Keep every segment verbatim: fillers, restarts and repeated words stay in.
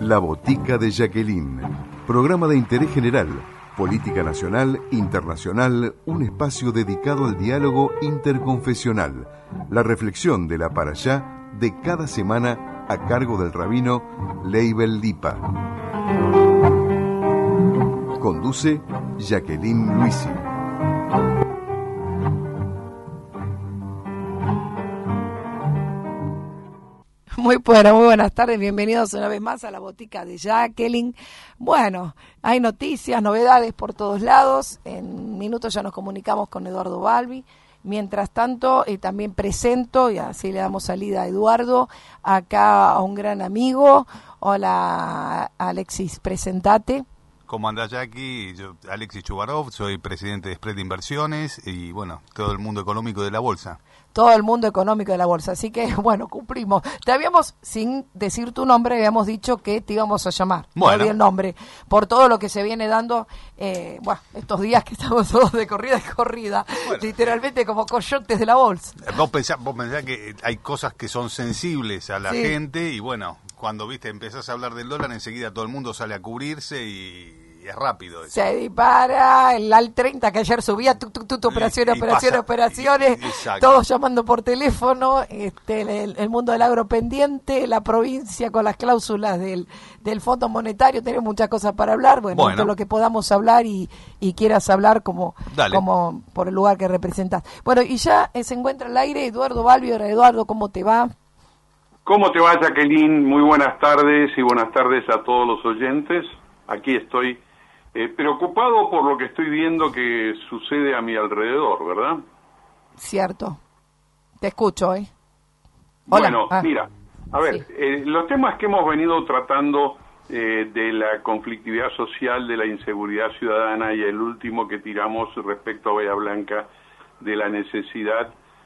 La Botica de Jacqueline, programa de interés general, política nacional, internacional, un espacio dedicado al diálogo interconfesional, la reflexión de la parashá de cada semana a cargo del rabino Leibel Lipa. Conduce Jacqueline Luisi. Muy buenas, muy buenas tardes, bienvenidos una vez más a la Botica de Jacqueline. Bueno, hay noticias, novedades por todos lados, en minutos ya nos comunicamos con Eduardo Balbi. Mientras tanto, eh, también presento, y así le damos salida a Eduardo, acá a un gran amigo. Hola Alexis, presentate. ¿Cómo andás, Jackie? Yo, Alexis Chubarov, soy presidente de Spread Inversiones y, bueno, todo el mundo económico de la bolsa. Todo el mundo económico de la bolsa, así que, bueno, cumplimos. Te habíamos, sin decir tu nombre, habíamos dicho que te íbamos a llamar. Bueno. No di el nombre, por todo lo que se viene dando, eh, bueno, estos días que estamos todos de corrida y corrida, bueno, literalmente como coyotes de la bolsa. Vos pensás, vos pensás que hay cosas que son sensibles a la sí. gente y, bueno, cuando, viste, empezás a hablar del dólar, enseguida todo el mundo sale a cubrirse y... Y es rápido eso. Se dispara el A L treinta que ayer subía, tu, tu, tu, tu, operaciones, y operaciones, pasa, operaciones, y, todos llamando por teléfono, este, el, el mundo del agro pendiente, la provincia con las cláusulas del, del Fondo Monetario, tenemos muchas cosas para hablar, bueno, bueno. todo lo que podamos hablar y, y quieras hablar como, como por el lugar que representas. Bueno, y ya eh, se encuentra al aire Eduardo Balbi. Eduardo, ¿cómo te va? ¿Cómo te va, Jacqueline? Muy buenas tardes y buenas tardes a todos los oyentes. Aquí estoy Eh, preocupado por lo que estoy viendo que sucede a mi alrededor, ¿verdad? Cierto. Te escucho, ¿eh? Hola. Bueno, ah. mira, a ver, sí. eh, los temas que hemos venido tratando eh, de la conflictividad social, de la inseguridad ciudadana y el último que tiramos respecto a Bahía Blanca, de la necesidad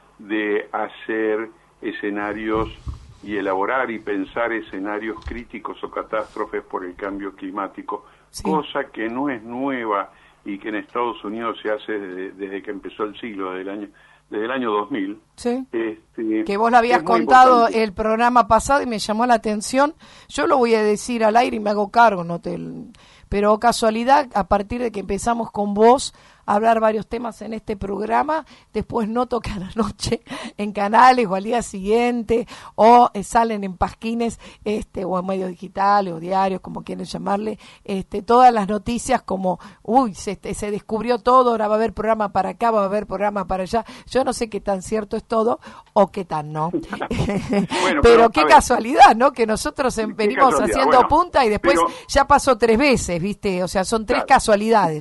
de hacer escenarios y elaborar y pensar escenarios críticos o catástrofes por el cambio climático, sí. cosa que no es nueva y que en Estados Unidos se hace desde, desde que empezó el siglo, desde el año, desde el año dos mil. Sí. Este, que vos lo habías contado el programa pasado y me llamó la atención. Yo lo voy a decir al aire y me hago cargo, no te... pero casualidad, a partir de que empezamos con vos a hablar varios temas en este programa, después noto que a la noche en canales o al día siguiente o eh, salen en pasquines este o en medios digitales o diarios, como quieren llamarle, este todas las noticias como, uy, se, se descubrió todo, ahora va a haber programa para acá, va a haber programa para allá. Yo no sé qué tan cierto es todo o qué tan no. bueno, pero, pero qué casualidad, ¿no? Que nosotros en, venimos haciendo bueno, punta y después pero... ya pasó tres veces, ¿viste? O sea, son tres claro. casualidades.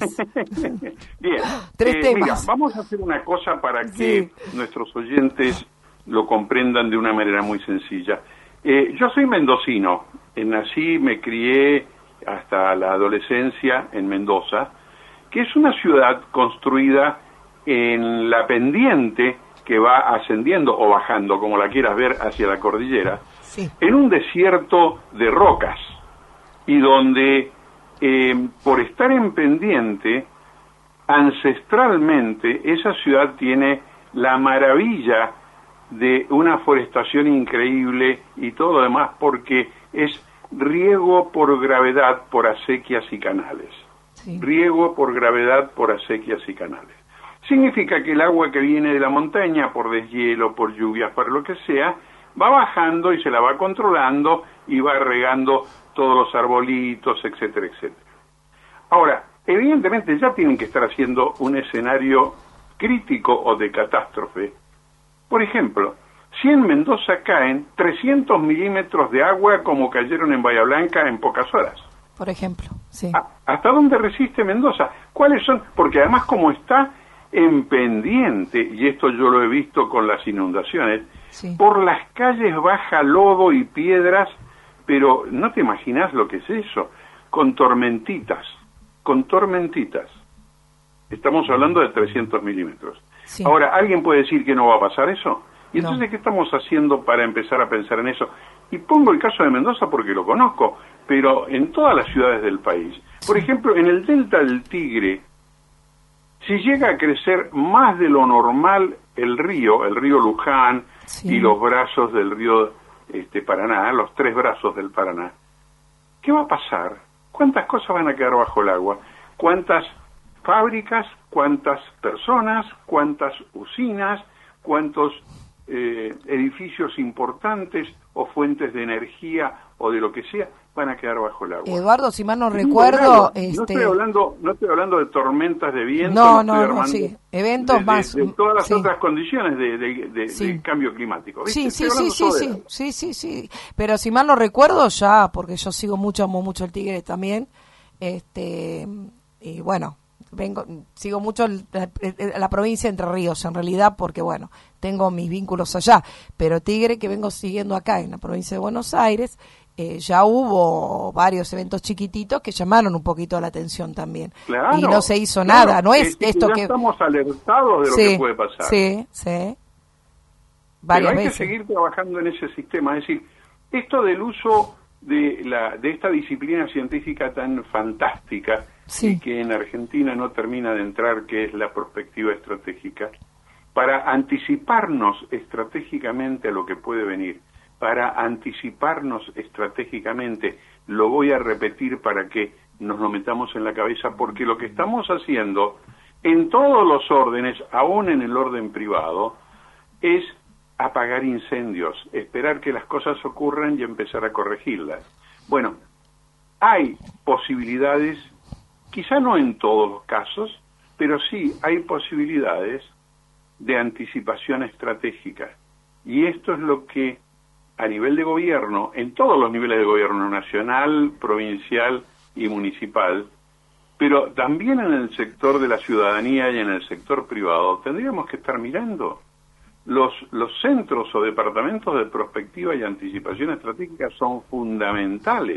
Bien, Tres eh, temas. Mira, vamos a hacer una cosa para que sí. nuestros oyentes lo comprendan de una manera muy sencilla. Eh, yo soy mendocino, eh, nací, me crié hasta la adolescencia en Mendoza, que es una ciudad construida en la pendiente que va ascendiendo o bajando, como la quieras ver, hacia la cordillera, sí. en un desierto de rocas, y donde eh, por estar en pendiente, ancestralmente esa ciudad tiene la maravilla de una forestación increíble y todo lo demás porque es riego por gravedad por acequias y canales. Sí. Riego por gravedad por acequias y canales. Significa que el agua que viene de la montaña por deshielo, por lluvias, por lo que sea, va bajando y se la va controlando y va regando todos los arbolitos, etcétera, etcétera. Ahora, evidentemente ya tienen que estar haciendo un escenario crítico o de catástrofe. Por ejemplo, si en Mendoza caen trescientos milímetros de agua como cayeron en Bahía Blanca en pocas horas. Por ejemplo, sí. ¿Hasta dónde resiste Mendoza? ¿Cuáles son? Porque además como está en pendiente, y esto yo lo he visto con las inundaciones, sí. por las calles baja lodo y piedras, pero no te imaginas lo que es eso, con tormentitas. con tormentitas. Estamos hablando de trescientos milímetros. Sí. Ahora, ¿alguien puede decir que no va a pasar eso? Y entonces, no. ¿qué estamos haciendo para empezar a pensar en eso? Y pongo el caso de Mendoza porque lo conozco, pero en todas las ciudades del país. Por ejemplo, en el Delta del Tigre, si llega a crecer más de lo normal el río, el río Luján sí. y los brazos del río este, Paraná, los tres brazos del Paraná, ¿qué va a pasar? ¿Cuántas cosas van a quedar bajo el agua? ¿Cuántas fábricas? ¿Cuántas personas? ¿Cuántas usinas? ¿Cuántos eh, edificios importantes o fuentes de energía o de lo que sea van a quedar bajo el agua? Eduardo, si mal no recuerdo... No, este... no, estoy hablando, no estoy hablando de tormentas de viento. No, no, no, no, sí. Eventos de, más... De, de todas las sí. otras condiciones de, de, de, sí. de cambio climático. Sí, ¿viste? sí, sí, sí, sí, sí, sí, sí. Pero si mal no recuerdo ya, porque yo sigo mucho, amo mucho el Tigre también, este y bueno... vengo sigo mucho la, la provincia de Entre Ríos en realidad porque bueno tengo mis vínculos allá, pero Tigre que vengo siguiendo acá en la provincia de Buenos Aires, eh, ya hubo varios eventos chiquititos que llamaron un poquito la atención también. Claro, y no se hizo claro, nada, no es, es que esto ya que estamos alertados de lo sí, que puede pasar. Sí, sí. Varias Pero hay veces. que seguir trabajando en ese sistema, es decir, esto del uso de la de esta disciplina científica tan fantástica sí. y que en Argentina no termina de entrar, que es la perspectiva estratégica, para anticiparnos estratégicamente a lo que puede venir, para anticiparnos estratégicamente, lo voy a repetir para que nos lo metamos en la cabeza, porque lo que estamos haciendo en todos los órdenes, aún en el orden privado, es apagar incendios, esperar que las cosas ocurran y empezar a corregirlas. Bueno, hay posibilidades, quizá no en todos los casos, pero sí hay posibilidades de anticipación estratégica. Y esto es lo que a nivel de gobierno, en todos los niveles de gobierno, nacional, provincial y municipal, pero también en el sector de la ciudadanía y en el sector privado, tendríamos que estar mirando. Los, los centros o departamentos de prospectiva y anticipación estratégica son fundamentales.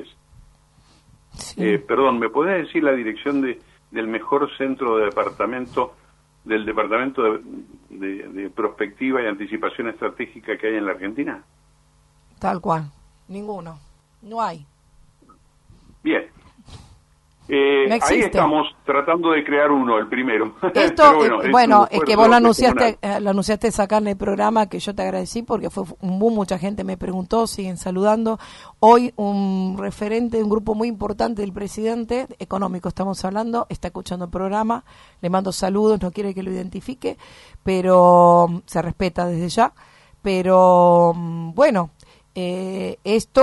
Sí. Eh, perdón, ¿me podés decir la dirección de, del mejor centro de departamento, del departamento de, de, de prospectiva y anticipación estratégica que hay en la Argentina? Tal cual, ninguno, no hay. Bien. Eh, no ahí estamos tratando de crear uno, el primero. Esto, bueno, eh, bueno es que vos lo anunciaste, eh, lo anunciaste acá en el programa, que yo te agradecí porque fue un boom, mucha gente me preguntó, siguen saludando. Hoy un referente de un grupo muy importante del presidente, económico estamos hablando, está escuchando el programa, le mando saludos, no quiere que lo identifique, pero se respeta desde ya, pero bueno, eh, esto,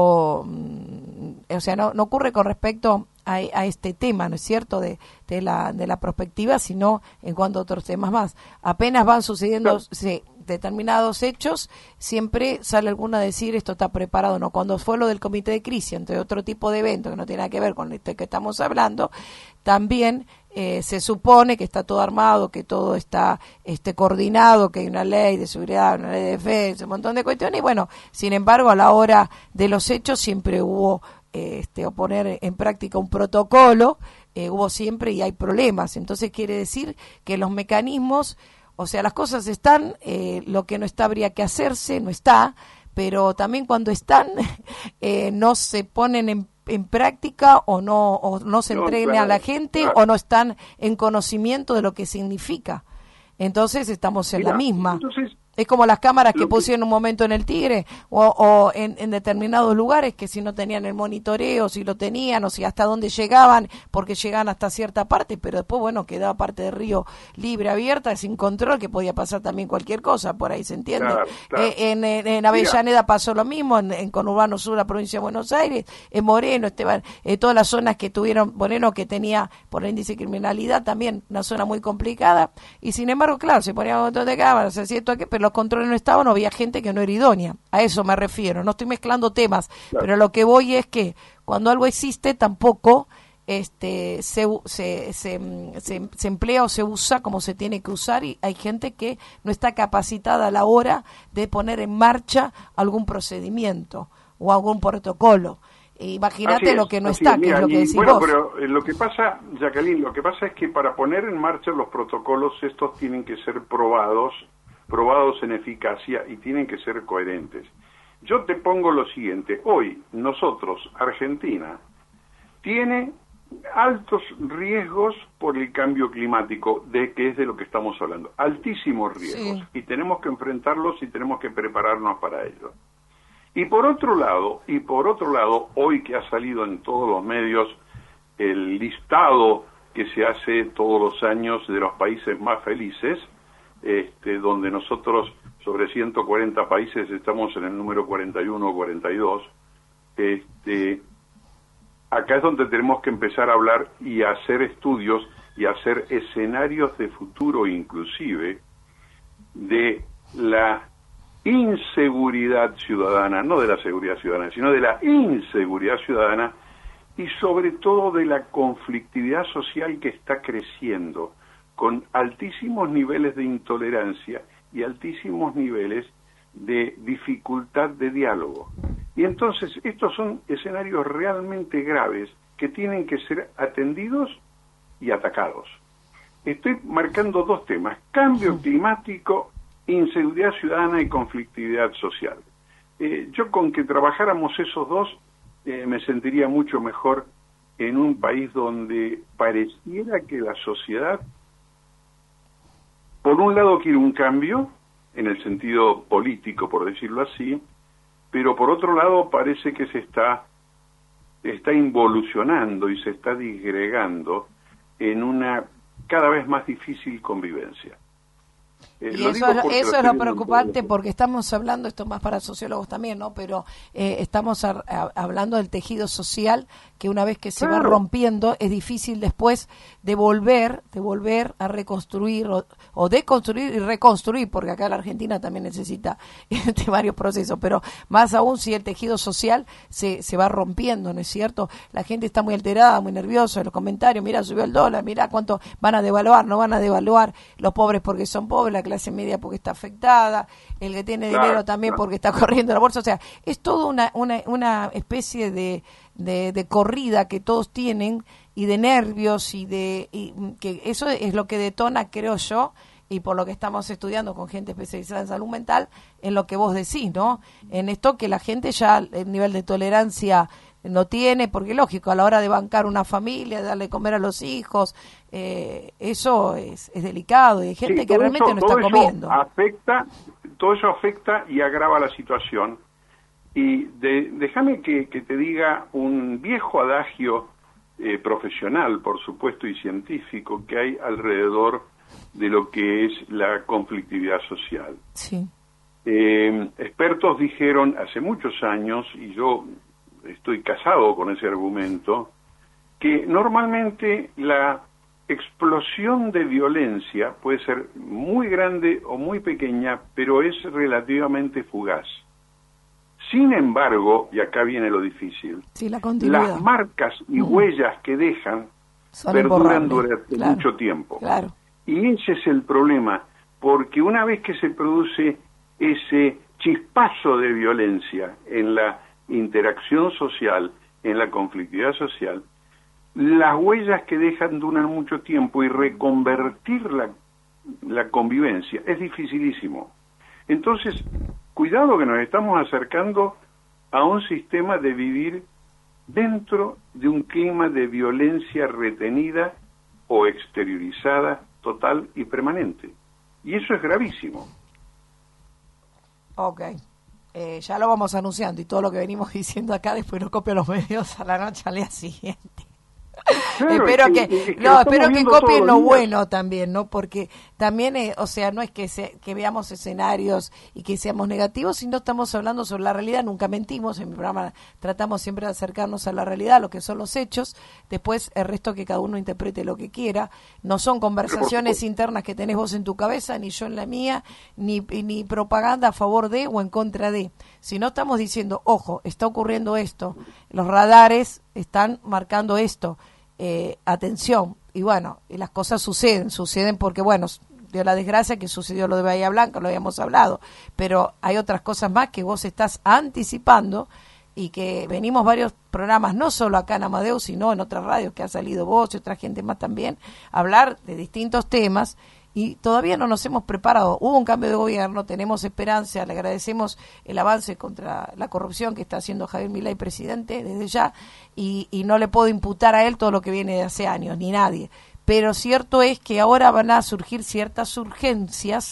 o sea, no, no ocurre con respecto A, a este tema, ¿no es cierto?, de, de la de la prospectiva, sino en cuanto a otros temas más. Apenas van sucediendo sí. Sí, determinados hechos, siempre sale alguno a decir esto está preparado, ¿no? Cuando fue lo del comité de crisis, entre otro tipo de eventos que no tiene nada que ver con este que estamos hablando, también eh, se supone que está todo armado, que todo está este coordinado, que hay una ley de seguridad, una ley de defensa, un montón de cuestiones, y bueno, sin embargo, a la hora de los hechos siempre hubo Este, o poner en práctica un protocolo, eh, hubo siempre y hay problemas. Entonces quiere decir que los mecanismos, o sea, las cosas están, eh, lo que no está habría que hacerse, no está, pero también cuando están, eh, no se ponen en, en práctica o no, o no se no, entreguen claro, a la gente claro. o no están en conocimiento de lo que significa. Entonces estamos en Mira, la misma. Entonces, es como las cámaras que pusieron un momento en el Tigre o, o en, en determinados lugares que si no tenían el monitoreo, si lo tenían o si hasta dónde llegaban, porque llegaban hasta cierta parte, pero después, bueno, quedaba parte del río libre, abierta, sin control, que podía pasar también cualquier cosa, por ahí se entiende. Claro, claro. Eh, en, en, en Avellaneda Mira. pasó lo mismo, en, en Conurbano Sur, la provincia de Buenos Aires, en Moreno, Esteban, eh, todas las zonas que tuvieron, Moreno que tenía por el índice de criminalidad también una zona muy complicada, y sin embargo, claro, se ponían un montón de cámaras, se hacía esto aquí, pero los controles no estaban, no había gente que no era idónea. A eso me refiero. No estoy mezclando temas, claro. pero lo que voy es que cuando algo existe tampoco este se, se, se, se, se emplea o se usa como se tiene que usar, y hay gente que no está capacitada a la hora de poner en marcha algún procedimiento o algún protocolo. Imagínate lo que no está, es, que mira, es lo que decís bueno, vos. Pero eh, lo que pasa, Jacqueline, lo que pasa es que para poner en marcha los protocolos, estos tienen que ser probados probados en eficacia y tienen que ser coherentes. Yo te pongo lo siguiente, hoy nosotros, Argentina, tiene altos riesgos por el cambio climático, de que es de lo que estamos hablando, altísimos riesgos, sí. y tenemos que enfrentarlos y tenemos que prepararnos para ello. Y por otro lado, y por otro lado, hoy que ha salido en todos los medios el listado que se hace todos los años de los países más felices, este, donde nosotros sobre ciento cuarenta países estamos en el número cuarenta y uno o cuarenta y dos, este, acá es donde tenemos que empezar a hablar y a hacer estudios y a hacer escenarios de futuro inclusive de la inseguridad ciudadana, no de la seguridad ciudadana, sino de la inseguridad ciudadana y sobre todo de la conflictividad social que está creciendo con altísimos niveles de intolerancia y altísimos niveles de dificultad de diálogo. Y entonces estos son escenarios realmente graves que tienen que ser atendidos y atacados. Estoy marcando dos temas: cambio climático, inseguridad ciudadana y conflictividad social. Eh, yo con que trabajáramos esos dos eh, me sentiría mucho mejor en un país donde pareciera que la sociedad, por un lado, quiere un cambio, en el sentido político, por decirlo así, pero por otro lado parece que se está, está involucionando y se está disgregando en una cada vez más difícil convivencia. Eh, y eso, es, eso es lo preocupante, porque estamos hablando, esto más para sociólogos también, ¿no? Pero eh, estamos a, a, hablando del tejido social, que una vez que se claro. va rompiendo, es difícil después de volver, de volver a reconstruir o, o deconstruir y reconstruir, porque acá la Argentina también necesita este, varios procesos, pero más aún si el tejido social se, se va rompiendo, ¿no es cierto? La gente está muy alterada, muy nerviosa, en los comentarios, mira, subió el dólar, mira cuánto van a devaluar, no van a devaluar, los pobres porque son pobres, la clase media porque está afectada, el que tiene claro, dinero también claro. porque está corriendo la bolsa, o sea, es toda una, una, una especie de, de, de corrida que todos tienen y de nervios y de y que eso es lo que detona, creo yo, y por lo que estamos estudiando con gente especializada en salud mental, en lo que vos decís, ¿no? En esto que la gente ya el nivel de tolerancia no tiene, porque lógico, a la hora de bancar una familia, de darle comer a los hijos, eh, eso es, es delicado y hay gente sí, que realmente eso, no está comiendo. Afecta, todo eso afecta y agrava la situación. Y de, déjame que, que te diga un viejo adagio eh, profesional, por supuesto, y científico que hay alrededor de lo que es la conflictividad social. Sí. Eh, expertos dijeron hace muchos años, y yo estoy casado con ese argumento, que normalmente la explosión de violencia puede ser muy grande o muy pequeña, pero es relativamente fugaz. Sin embargo, y acá viene lo difícil, sí, la las marcas y uh-huh. huellas que dejan son perduran durante claro, mucho tiempo. Claro. Y ese es el problema, porque una vez que se produce ese chispazo de violencia en la interacción social, en la conflictividad social, las huellas que dejan duran mucho tiempo y reconvertir la, la convivencia es dificilísimo. Entonces, cuidado que nos estamos acercando a un sistema de vivir dentro de un clima de violencia retenida o exteriorizada, total y permanente. Y eso es gravísimo. Ok. Eh, ya lo vamos anunciando y todo lo que venimos diciendo acá después lo copio los medios a la noche al día siguiente. Claro, espero que, que, que no espero que copien lo bueno también, no, porque también eh, o sea, no es que se, que veamos escenarios y que seamos negativos, sino estamos hablando sobre la realidad. Nunca mentimos en mi programa, tratamos siempre de acercarnos a la realidad, lo que son los hechos, después el resto que cada uno interprete lo que quiera. No son conversaciones internas que tenés vos en tu cabeza, ni yo en la mía, ni, ni propaganda a favor de o en contra de, sino estamos diciendo, ojo, está ocurriendo esto, los radares están marcando esto, eh, atención, y bueno, y las cosas suceden, suceden porque, bueno, dio la desgracia que sucedió lo de Bahía Blanca, lo habíamos hablado, pero hay otras cosas más que vos estás anticipando y que venimos varios programas, no solo acá en Amadeus, sino en otras radios que ha salido vos y otra gente más también, a hablar de distintos temas. Y todavía no nos hemos preparado. Hubo un cambio de gobierno, tenemos esperanza, le agradecemos el avance contra la corrupción que está haciendo Javier Milei, presidente, desde ya, y, y no le puedo imputar a él todo lo que viene de hace años, ni nadie. Pero cierto es que ahora van a surgir ciertas urgencias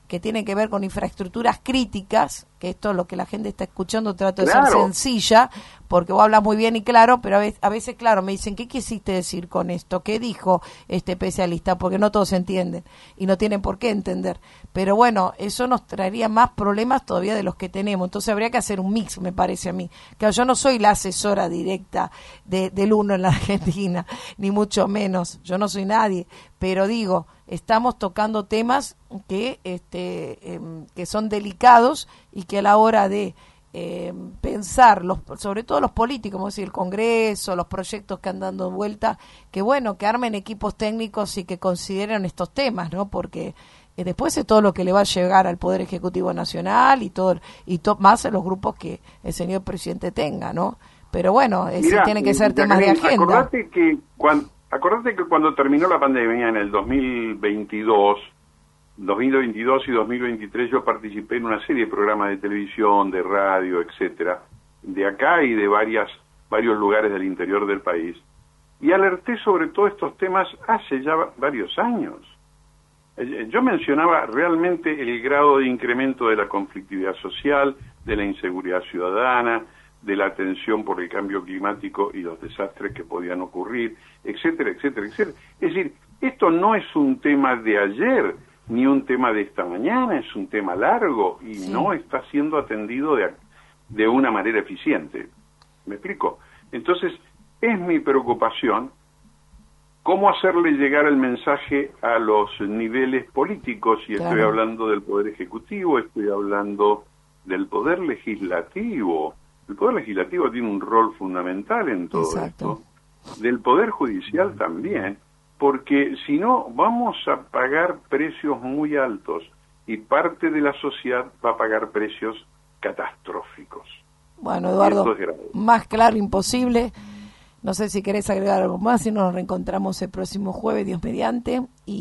que tienen que ver con infraestructuras críticas, que esto es lo que la gente está escuchando, trato de Claro. ser sencilla, porque vos hablas muy bien y claro, pero a veces, a veces, claro, me dicen, ¿qué quisiste decir con esto? ¿Qué dijo este especialista? Porque no todos entienden y no tienen por qué entender. Pero bueno, eso nos traería más problemas todavía de los que tenemos. Entonces habría que hacer un mix, me parece a mí. Claro, yo no soy la asesora directa de, del uno en la Argentina, ni mucho menos. Yo no soy nadie. Pero digo, estamos tocando temas que, este, eh, que son delicados y que a la hora de eh, pensar, los, sobre todo los políticos, como decir, el Congreso, los proyectos que han dado vuelta, que bueno, que armen equipos técnicos y que consideren estos temas, ¿no? Porque eh, después es todo lo que le va a llegar al Poder Ejecutivo Nacional y todo y to, más a los grupos que el señor presidente tenga, ¿no? Pero bueno, ese Mirá, tienen que ser Jacqueline, temas de agenda. Acordate que cuando, acordate que cuando terminó la pandemia en el dos mil veintidós, dos mil veintidós y dos mil veintitrés yo participé en una serie de programas de televisión, de radio, etcétera, de acá y de varias varios lugares del interior del país, y alerté sobre todos estos temas hace ya varios años. Yo mencionaba realmente el grado de incremento de la conflictividad social, de la inseguridad ciudadana, de la tensión por el cambio climático y los desastres que podían ocurrir, etcétera, etcétera, etcétera. Es decir, esto no es un tema de ayer, ni un tema de esta mañana, es un tema largo y sí. no está siendo atendido de, de una manera eficiente. ¿Me explico? Entonces, es mi preocupación cómo hacerle llegar el mensaje a los niveles políticos, y claro. estoy hablando del Poder Ejecutivo, estoy hablando del Poder Legislativo. El Poder Legislativo tiene un rol fundamental en todo Exacto. esto, del Poder Judicial también, porque si no vamos a pagar precios muy altos y parte de la sociedad va a pagar precios catastróficos. Bueno, Eduardo, más claro imposible. No sé si querés agregar algo más, si no nos reencontramos el próximo jueves, Dios mediante.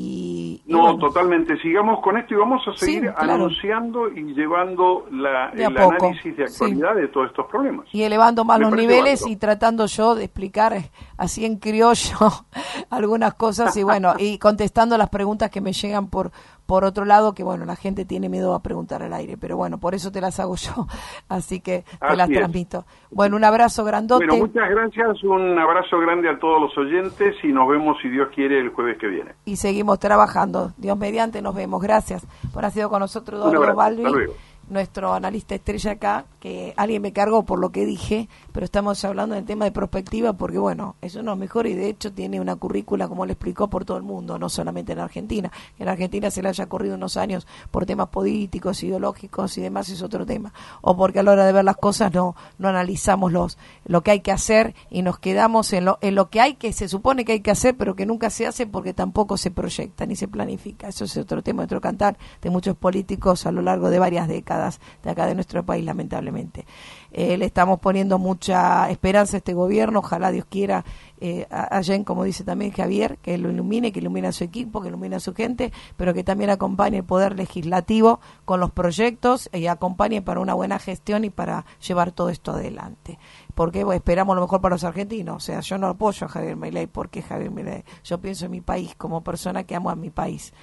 Y, y no, bueno. totalmente. Sigamos con esto y vamos a seguir sí, claro. anunciando y llevando la, el poco. análisis de actualidad sí. de todos estos problemas. Y elevando más Me los niveles bárbaro. y tratando yo de explicar así en criollo algunas cosas y bueno, y contestando las preguntas que me llegan por por otro lado, que bueno, la gente tiene miedo a preguntar al aire, pero bueno, por eso te las hago yo, así que te así las es. transmito. Bueno, un abrazo grandote. Bueno, muchas gracias, un abrazo grande a todos los oyentes y nos vemos, si Dios quiere, el jueves que viene. Y seguimos trabajando. Dios mediante, nos vemos. Gracias por haber sido con nosotros, Eduardo Balbi, nuestro analista estrella acá, que alguien me cargó por lo que dije, pero estamos hablando del tema de prospectiva porque, bueno, eso no es mejor y de hecho tiene una currícula, como le explicó, por todo el mundo, no solamente en Argentina. Que en Argentina se le haya corrido unos años por temas políticos, ideológicos y demás es otro tema. O porque a la hora de ver las cosas no no analizamos los lo que hay que hacer y nos quedamos en lo, en lo que hay que se supone que hay que hacer, pero que nunca se hace porque tampoco se proyecta ni se planifica. Eso es otro tema, otro cantar de muchos políticos a lo largo de varias décadas de acá de nuestro país, lamentablemente. Eh, le estamos poniendo mucha esperanza a este gobierno, ojalá Dios quiera, eh, allá en, como dice también Javier, que lo ilumine, que ilumine a su equipo, que ilumine a su gente, pero que también acompañe el Poder Legislativo con los proyectos y acompañe para una buena gestión y para llevar todo esto adelante. Porque bueno, esperamos lo mejor para los argentinos, o sea, yo no apoyo a Javier Milei, porque Javier Milei, yo pienso en mi país como persona que amo a mi país.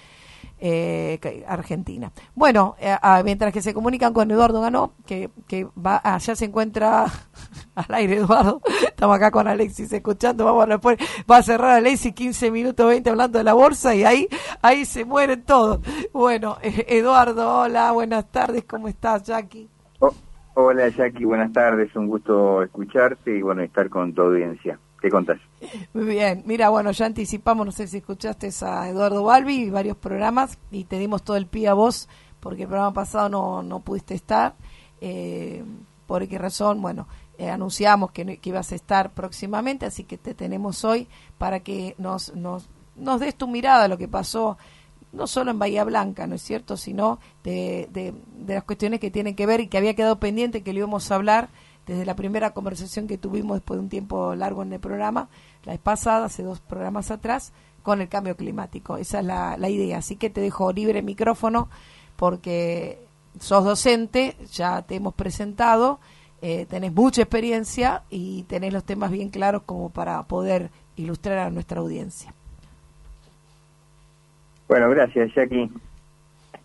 Eh, Argentina. Bueno, eh, a, mientras que se comunican con Eduardo Ganó, que, que va allá se encuentra al aire, Eduardo. Estamos acá con Alexis escuchando. Vamos a después, va a cerrar Alexis quince minutos, veinte hablando de la bolsa y ahí ahí se mueren todos. Bueno, eh, Eduardo, hola, buenas tardes, ¿cómo estás, Jackie? Oh, hola, Jackie, buenas tardes, un gusto escucharte y bueno, estar con tu audiencia. ¿Qué contás? Muy bien, mira, bueno, ya anticipamos, no sé si escuchaste a Eduardo Balbi y varios programas y te dimos todo el pie a vos porque el programa pasado no, no pudiste estar, eh, por qué razón, bueno, eh, anunciamos que, que ibas a estar próximamente, así que te tenemos hoy para que nos, nos, nos des tu mirada a lo que pasó no solo en Bahía Blanca, ¿no es cierto?, sino de, de, de las cuestiones que tienen que ver y que había quedado pendiente que le íbamos a hablar desde la primera conversación que tuvimos después de un tiempo largo en el programa, la vez pasada, hace dos programas atrás, con el cambio climático. Esa es la, la idea. Así que te dejo libre micrófono porque sos docente, ya te hemos presentado, eh, tenés mucha experiencia y tenés los temas bien claros como para poder ilustrar a nuestra audiencia. Bueno, gracias, Jackie.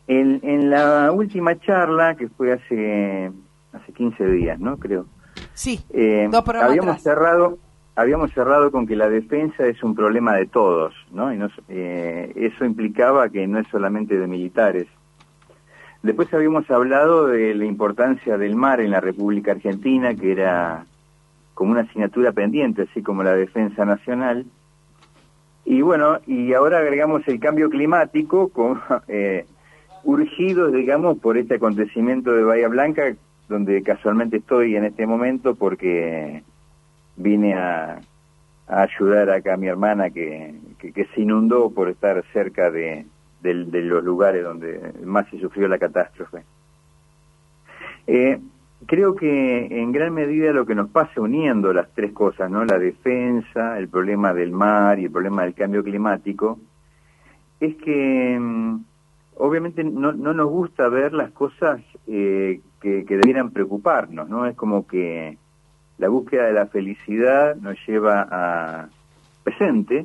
En, en la última charla, que fue hace hace quince días, ¿no? Creo. Sí, eh, dos programas habíamos atrás. cerrado habíamos cerrado con que la defensa es un problema de todos, ¿no? Y nos, eh, eso implicaba que no es solamente de militares. Después habíamos hablado de la importancia del mar en la República Argentina, que era como una asignatura pendiente, así como la defensa nacional. Y bueno, y ahora agregamos el cambio climático, con, eh, urgidos, digamos, por este acontecimiento de Bahía Blanca, donde casualmente estoy en este momento porque vine a, a ayudar acá a mi hermana que, que, que se inundó por estar cerca de, de, de los lugares donde más se sufrió la catástrofe. Eh, creo que en gran medida lo que nos pasa uniendo las tres cosas, ¿no? La defensa, el problema del mar y el problema del cambio climático, es que mm, obviamente no, no nos gusta ver las cosas eh, que, que debieran preocuparnos, ¿no? Es como que la búsqueda de la felicidad nos lleva a presente,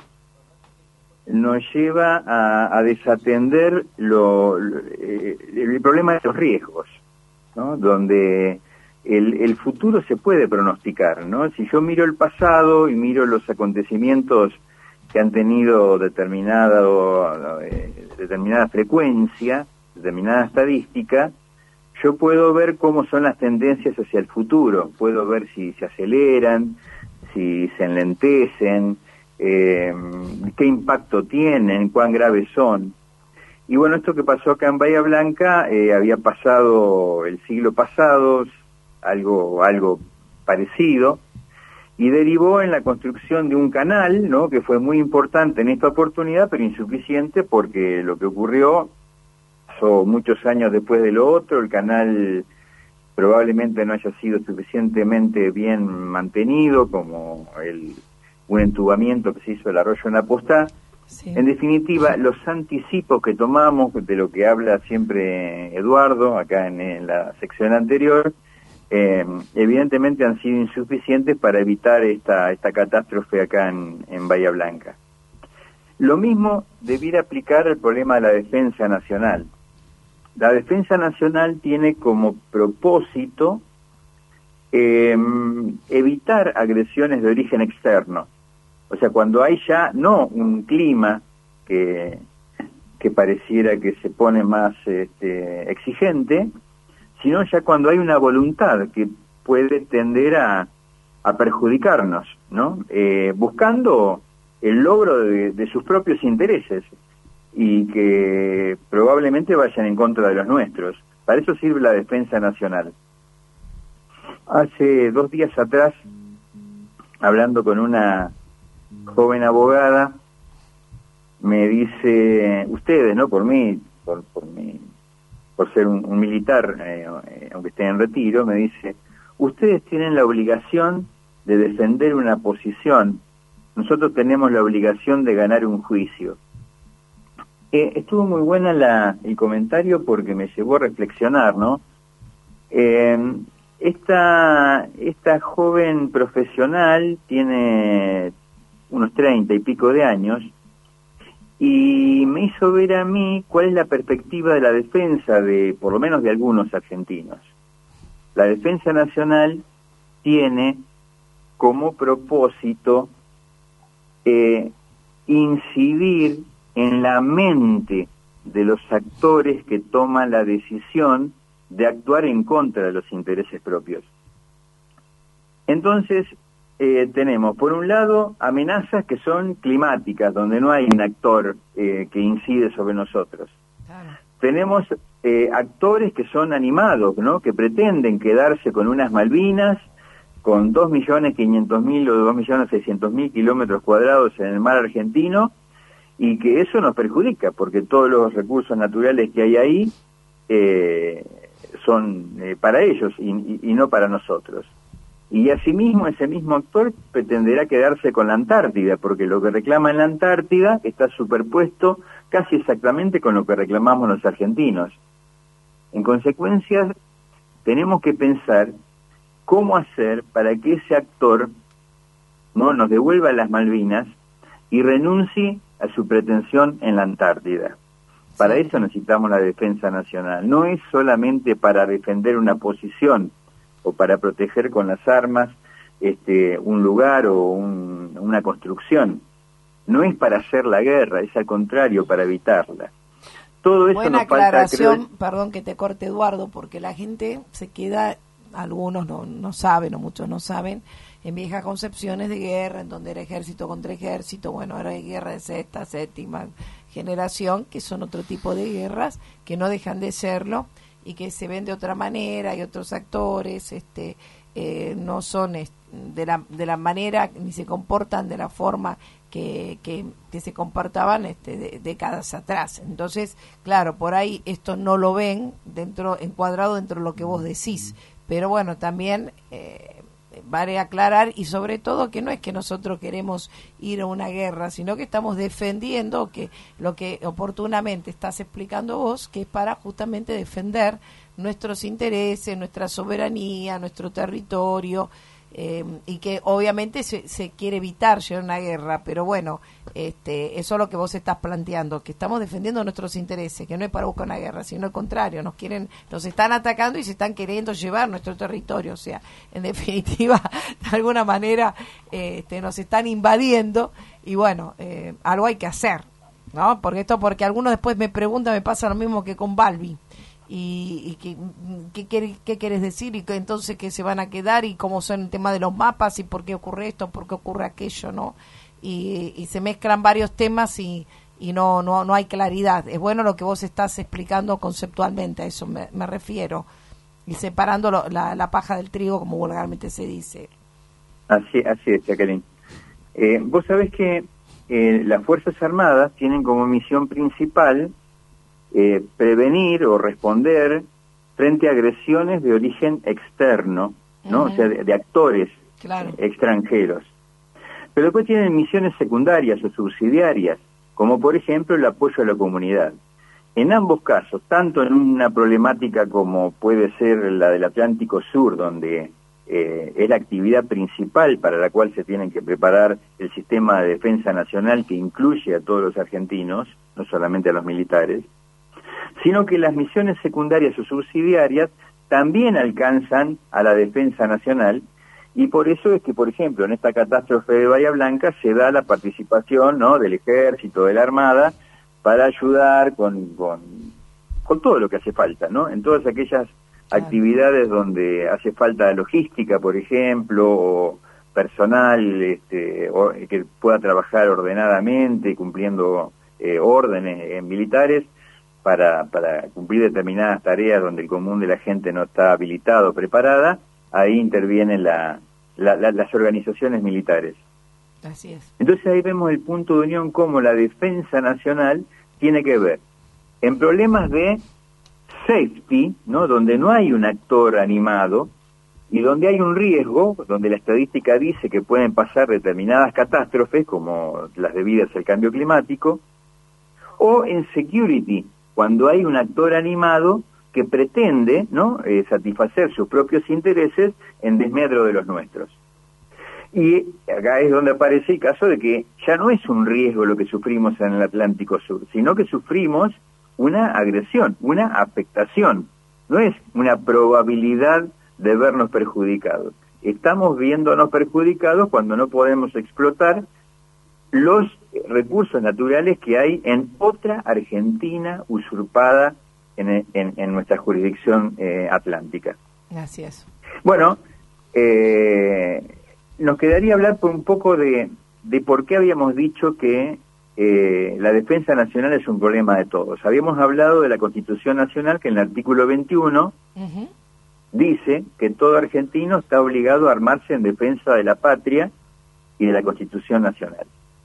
nos lleva a, a desatender lo, lo, eh, el problema de los riesgos, ¿no? Donde el, el futuro se puede pronosticar, ¿no? Si yo miro el pasado y miro los acontecimientos que han tenido determinado, eh, determinada frecuencia, determinada estadística, yo puedo ver cómo son las tendencias hacia el futuro, puedo ver si se aceleran, si se enlentecen, eh, qué impacto tienen, cuán graves son. Y bueno, esto que pasó acá en Bahía Blanca eh, había pasado el siglo pasado, algo, algo parecido, y derivó en la construcción de un canal, ¿no? Que fue muy importante en esta oportunidad, pero insuficiente porque lo que ocurrió pasó muchos años después de lo otro, el canal probablemente no haya sido suficientemente bien mantenido, como el, un entubamiento que se hizo del arroyo en Apostá. Sí. En definitiva, los anticipos que tomamos, de lo que habla siempre Eduardo, acá en, en la sección anterior, Eh, evidentemente han sido insuficientes para evitar esta esta catástrofe acá en, en Bahía Blanca. Lo mismo debiera aplicar al problema de la defensa nacional. La defensa nacional tiene como propósito eh, evitar agresiones de origen externo. O sea, cuando hay ya no un clima que, que pareciera que se pone más este, exigente, sino ya cuando hay una voluntad que puede tender a, a perjudicarnos, ¿no? Eh, buscando el logro de, de sus propios intereses y que probablemente vayan en contra de los nuestros. Para eso sirve la defensa nacional. Hace dos días atrás, hablando con una joven abogada, me dice, ustedes, ¿no? Por mí, por, por mí, por ser un, un militar, eh, eh, aunque esté en retiro, me dice, ustedes tienen la obligación de defender una posición, nosotros tenemos la obligación de ganar un juicio. Eh, estuvo muy buena la, el comentario porque me llevó a reflexionar, ¿no? Eh, esta, esta joven profesional tiene unos treinta y pico de años, y me hizo ver a mí cuál es la perspectiva de la defensa de, por lo menos de algunos argentinos. La defensa nacional tiene como propósito eh, incidir en la mente de los actores que toman la decisión de actuar en contra de los intereses propios. Entonces, Eh, tenemos, por un lado, amenazas que son climáticas, donde no hay un actor eh, que incide sobre nosotros. Claro. Tenemos eh, actores que son animados, ¿no? Que pretenden quedarse con unas Malvinas, con dos millones quinientos mil o dos millones seiscientos mil kilómetros cuadrados en el mar argentino, y que eso nos perjudica, porque todos los recursos naturales que hay ahí eh, son eh, para ellos y, y, y no para nosotros. Y asimismo ese mismo actor pretenderá quedarse con la Antártida, porque lo que reclama en la Antártida está superpuesto casi exactamente con lo que reclamamos los argentinos. En consecuencia, tenemos que pensar cómo hacer para que ese actor no nos devuelva las Malvinas y renuncie a su pretensión en la Antártida. Para sí. eso necesitamos la defensa nacional. No es solamente para defender una posición o para proteger con las armas este, un lugar o un, una construcción. No es para hacer la guerra, es al contrario, para evitarla. Todo eso Buena nos falta, aclaración, creo, perdón que te corte, Eduardo, porque la gente se queda, algunos no, no saben o muchos no saben, en viejas concepciones de guerra, en donde era ejército contra ejército, bueno, ahora hay guerra de sexta, séptima generación, que son otro tipo de guerras, que no dejan de serlo, y que se ven de otra manera, hay otros actores, este eh, no son de la, de la manera, ni se comportan de la forma que, que, que se comportaban este, de, décadas atrás. Entonces, claro, por ahí esto no lo ven dentro encuadrado dentro de lo que vos decís, pero bueno, también eh, vale aclarar, y sobre todo que no es que nosotros queremos ir a una guerra, sino que estamos defendiendo que lo que oportunamente estás explicando vos, que es para justamente defender nuestros intereses, nuestra soberanía, nuestro territorio, eh, y que obviamente se, se quiere evitar llegar a una guerra, pero bueno, este, eso es lo que vos estás planteando, que estamos defendiendo nuestros intereses, que no es para buscar una guerra, sino al contrario, nos quieren, nos están atacando y se están queriendo llevar nuestro territorio, o sea, en definitiva, de alguna manera, este, nos están invadiendo, y bueno, eh, algo hay que hacer, ¿no? Porque esto, porque algunos después me preguntan, me pasa lo mismo que con Balbi. Y, y qué, qué, qué, qué quieres decir y que entonces que se van a quedar y cómo son el tema de los mapas y por qué ocurre esto, por qué ocurre aquello, ¿no? Y, y se mezclan varios temas y, y no, no no hay claridad. Es bueno lo que vos estás explicando conceptualmente, a eso me, me refiero, y separando lo, la, la paja del trigo, como vulgarmente se dice. Así, así es, Jacqueline. Eh, vos sabés que eh, las Fuerzas Armadas tienen como misión principal Eh, prevenir o responder frente a agresiones de origen externo, ¿no? Uh-huh. O sea, de, de actores claro. eh, extranjeros. Pero después tienen misiones secundarias o subsidiarias, como por ejemplo el apoyo a la comunidad. En ambos casos, tanto en una problemática como puede ser la del Atlántico Sur, donde eh, es la actividad principal para la cual se tienen que preparar el sistema de defensa nacional, que incluye a todos los argentinos, no solamente a los militares, sino que las misiones secundarias o subsidiarias también alcanzan a la defensa nacional, y por eso es que, por ejemplo, en esta catástrofe de Bahía Blanca se da la participación, ¿no?, del ejército, de la armada, para ayudar con, con, con todo lo que hace falta, ¿no?, en todas aquellas claro. actividades donde hace falta logística, por ejemplo, o personal este, o, que pueda trabajar ordenadamente, cumpliendo eh, órdenes eh, militares, Para, para cumplir determinadas tareas donde el común de la gente no está habilitado o preparada, ahí intervienen la, la, la, las organizaciones militares. Así es. Entonces ahí vemos el punto de unión, cómo la defensa nacional tiene que ver en problemas de safety, ¿no?, donde no hay un actor animado y donde hay un riesgo, donde la estadística dice que pueden pasar determinadas catástrofes, como las debidas al cambio climático, o en security, cuando hay un actor animado que pretende, ¿no?, eh, satisfacer sus propios intereses en desmedro de los nuestros. Y acá es donde aparece el caso de que ya no es un riesgo lo que sufrimos en el Atlántico Sur, sino que sufrimos una agresión, una afectación. No es una probabilidad de vernos perjudicados. Estamos viéndonos perjudicados cuando no podemos explotar los recursos naturales que hay en otra Argentina usurpada en, en, en nuestra jurisdicción eh, atlántica. Así es. Bueno, eh, nos quedaría hablar por un poco de, de por qué habíamos dicho que eh, la defensa nacional es un problema de todos. Habíamos hablado de la Constitución Nacional, que en el artículo veintiuno uh-huh. dice que todo argentino está obligado a armarse en defensa de la patria y de la Constitución Nacional.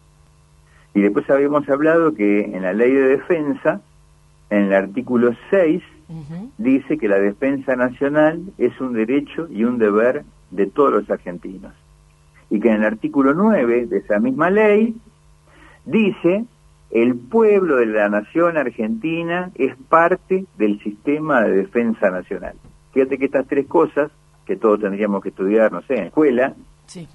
Y después habíamos hablado que en la ley de defensa, en el artículo seis, uh-huh. dice que la defensa nacional es un derecho y un deber de todos los argentinos. Y que en el artículo nueve de esa misma ley, dice, el pueblo de la nación argentina es parte del sistema de defensa nacional. Fíjate que estas tres cosas, que todos tendríamos que estudiar, no sé, en escuela, sí.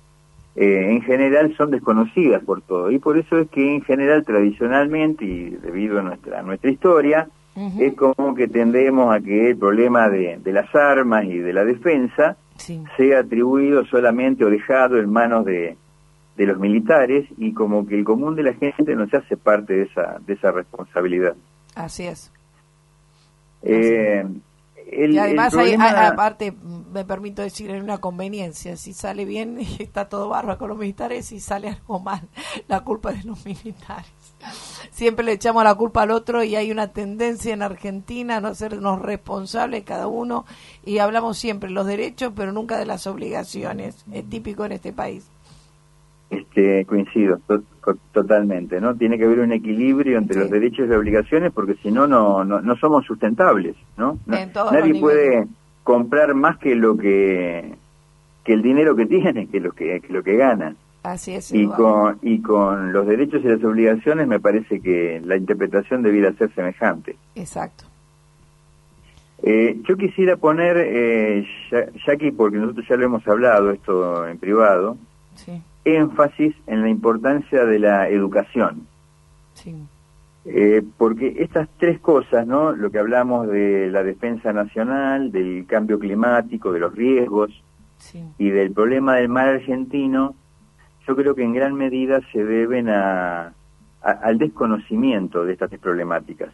eh, en general son desconocidas por todo. Y por eso es que en general, tradicionalmente, y debido a nuestra, a nuestra historia, uh-huh. es como que tendemos a que el problema de, de las armas y de la defensa sí. sea atribuido solamente o dejado en manos de, de los militares, y como que el común de la gente no se hace parte de esa, de esa responsabilidad. Así es. Eh, el, y además, el problema... hay, hay, aparte, me permito decir, hay una conveniencia. Si sale bien, está todo bárbaro con los militares. Si sale algo mal, la culpa es de los militares. Siempre le echamos la culpa al otro, y hay una tendencia en Argentina a no hacernos responsables cada uno, y hablamos siempre de los derechos, pero nunca de las obligaciones. Es típico en este país. Este, coincido to- totalmente, ¿no? Tiene que haber un equilibrio entre sí. los derechos y obligaciones, porque si no, no, no somos sustentables, ¿no? no nadie puede comprar más que lo que que el dinero que tiene, que lo que, que lo que gana. Así es. Y con, y con los derechos y las obligaciones me parece que la interpretación debiera ser semejante. Exacto. Eh, yo quisiera poner, eh, Jackie, porque nosotros ya lo hemos hablado esto en privado, sí. énfasis en la importancia de la educación. Sí. Eh, porque estas tres cosas, ¿no? Lo que hablamos de la defensa nacional, del cambio climático, de los riesgos sí. y del problema del mar argentino, yo creo que en gran medida se deben a, a, al desconocimiento de estas tres problemáticas.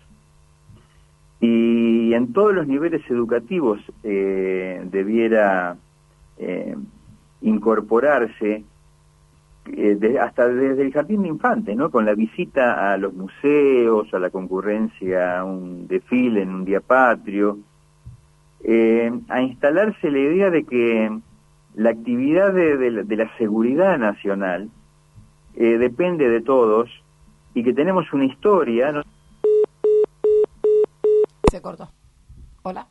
Y en todos los niveles educativos eh, debiera eh, incorporarse, eh, de, hasta desde el jardín de infantes, ¿no? Con la visita a los museos, a la concurrencia a un desfile en un día patrio, eh, a instalarse la idea de que la actividad de, de, de la seguridad nacional eh, depende de todos, y que tenemos una historia, ¿no? Se cortó. Hola.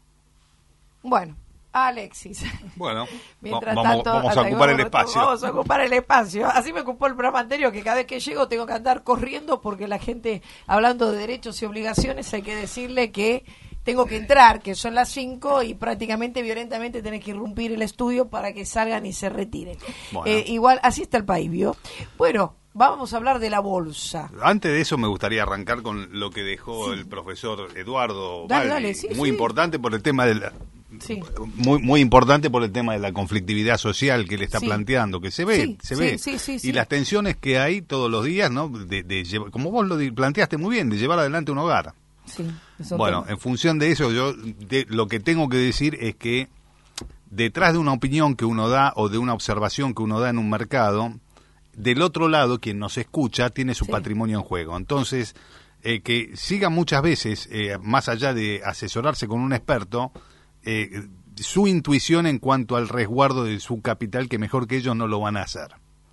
Bueno, Alexis. Bueno, Mientras vamos, tanto, vamos a ocupar el espacio. Vamos a ocupar el espacio. Así me ocupó el programa anterior, que cada vez que llego tengo que andar corriendo, porque la gente, hablando de derechos y obligaciones, hay que decirle que tengo que entrar, que son las cinco, y prácticamente violentamente tenés que irrumpir el estudio para que salgan y se retiren. Bueno. Eh, igual, así está el país, ¿vio? Bueno, vamos a hablar de la bolsa. Antes de eso me gustaría arrancar con lo que dejó sí. el profesor Eduardo dale, Baldi, dale, sí, muy sí. importante por el tema de la, sí. muy muy importante por el tema de la conflictividad social que él está sí. planteando, que se ve, sí, se sí, ve, sí, sí, sí. y las tensiones que hay todos los días, ¿no? De, de llevar, como vos lo planteaste muy bien, de llevar adelante un hogar. Sí, bueno, tema. En función de eso, yo de, lo que tengo que decir es que detrás de una opinión que uno da o de una observación que uno da en un mercado, del otro lado, quien nos escucha, tiene su sí. patrimonio en juego. Entonces, eh, que siga muchas veces, eh, más allá de asesorarse con un experto, eh, su intuición en cuanto al resguardo de su capital, que mejor que ellos no lo van a hacer.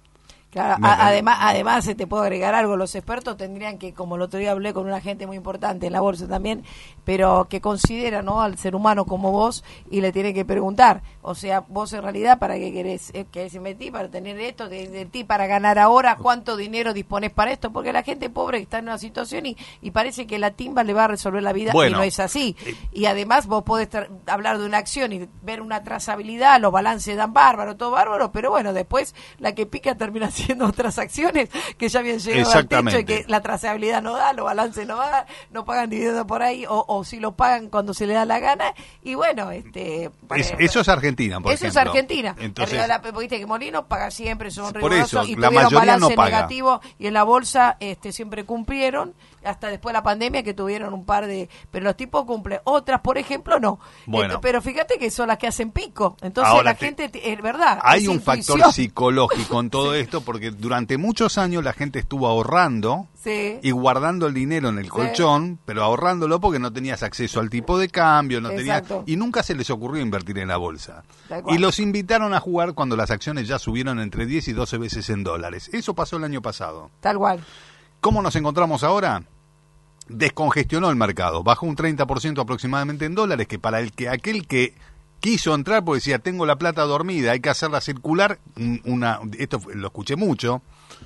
Claro, a, además, además te puedo agregar algo, los expertos tendrían que, como el otro día hablé con una gente muy importante en la bolsa también, pero que considera, ¿no?, al ser humano como vos, y le tiene que preguntar, o sea, vos en realidad para qué querés, eh, querés invertir, para tener esto, de, de ti para ganar ahora, cuánto dinero disponés para esto, porque la gente pobre está en una situación y, y parece que la timba le va a resolver la vida, bueno, y no es así. Eh, y además vos podés tra- hablar de una acción y ver una trazabilidad, los balances dan bárbaro, todo bárbaro, pero bueno, después la que pica termina siendo haciendo otras acciones que ya habían llegado al techo, y que la trazabilidad no da, los balances no dan, no pagan dividendos por ahí, o, o si lo pagan cuando se le da la gana, y bueno, este para, es, eso es Argentina, por eso ejemplo. es Argentina. Entonces, la, viste que Molino paga siempre, son por eso, y la tuvieron mayoría balance no paga. negativo, y en la bolsa este siempre cumplieron, hasta después de la pandemia que tuvieron un par de, pero los tipos cumplen, otras por ejemplo no. Bueno, este, pero fíjate que son las que hacen pico, entonces la te, gente, es verdad. Hay es un intuición. factor psicológico en todo sí. esto, porque durante muchos años la gente estuvo ahorrando sí. y guardando el dinero en el colchón, sí. pero ahorrándolo porque no tenías acceso al tipo de cambio, no tenías, y nunca se les ocurrió invertir en la bolsa. Y los invitaron a jugar cuando las acciones ya subieron entre diez y doce veces en dólares. Eso pasó el año pasado. Tal cual. ¿Cómo nos encontramos ahora? Descongestionó el mercado, bajó un treinta por ciento aproximadamente en dólares, que para el que aquel que quiso entrar porque decía, tengo la plata dormida, hay que hacerla circular, una, esto lo escuché mucho,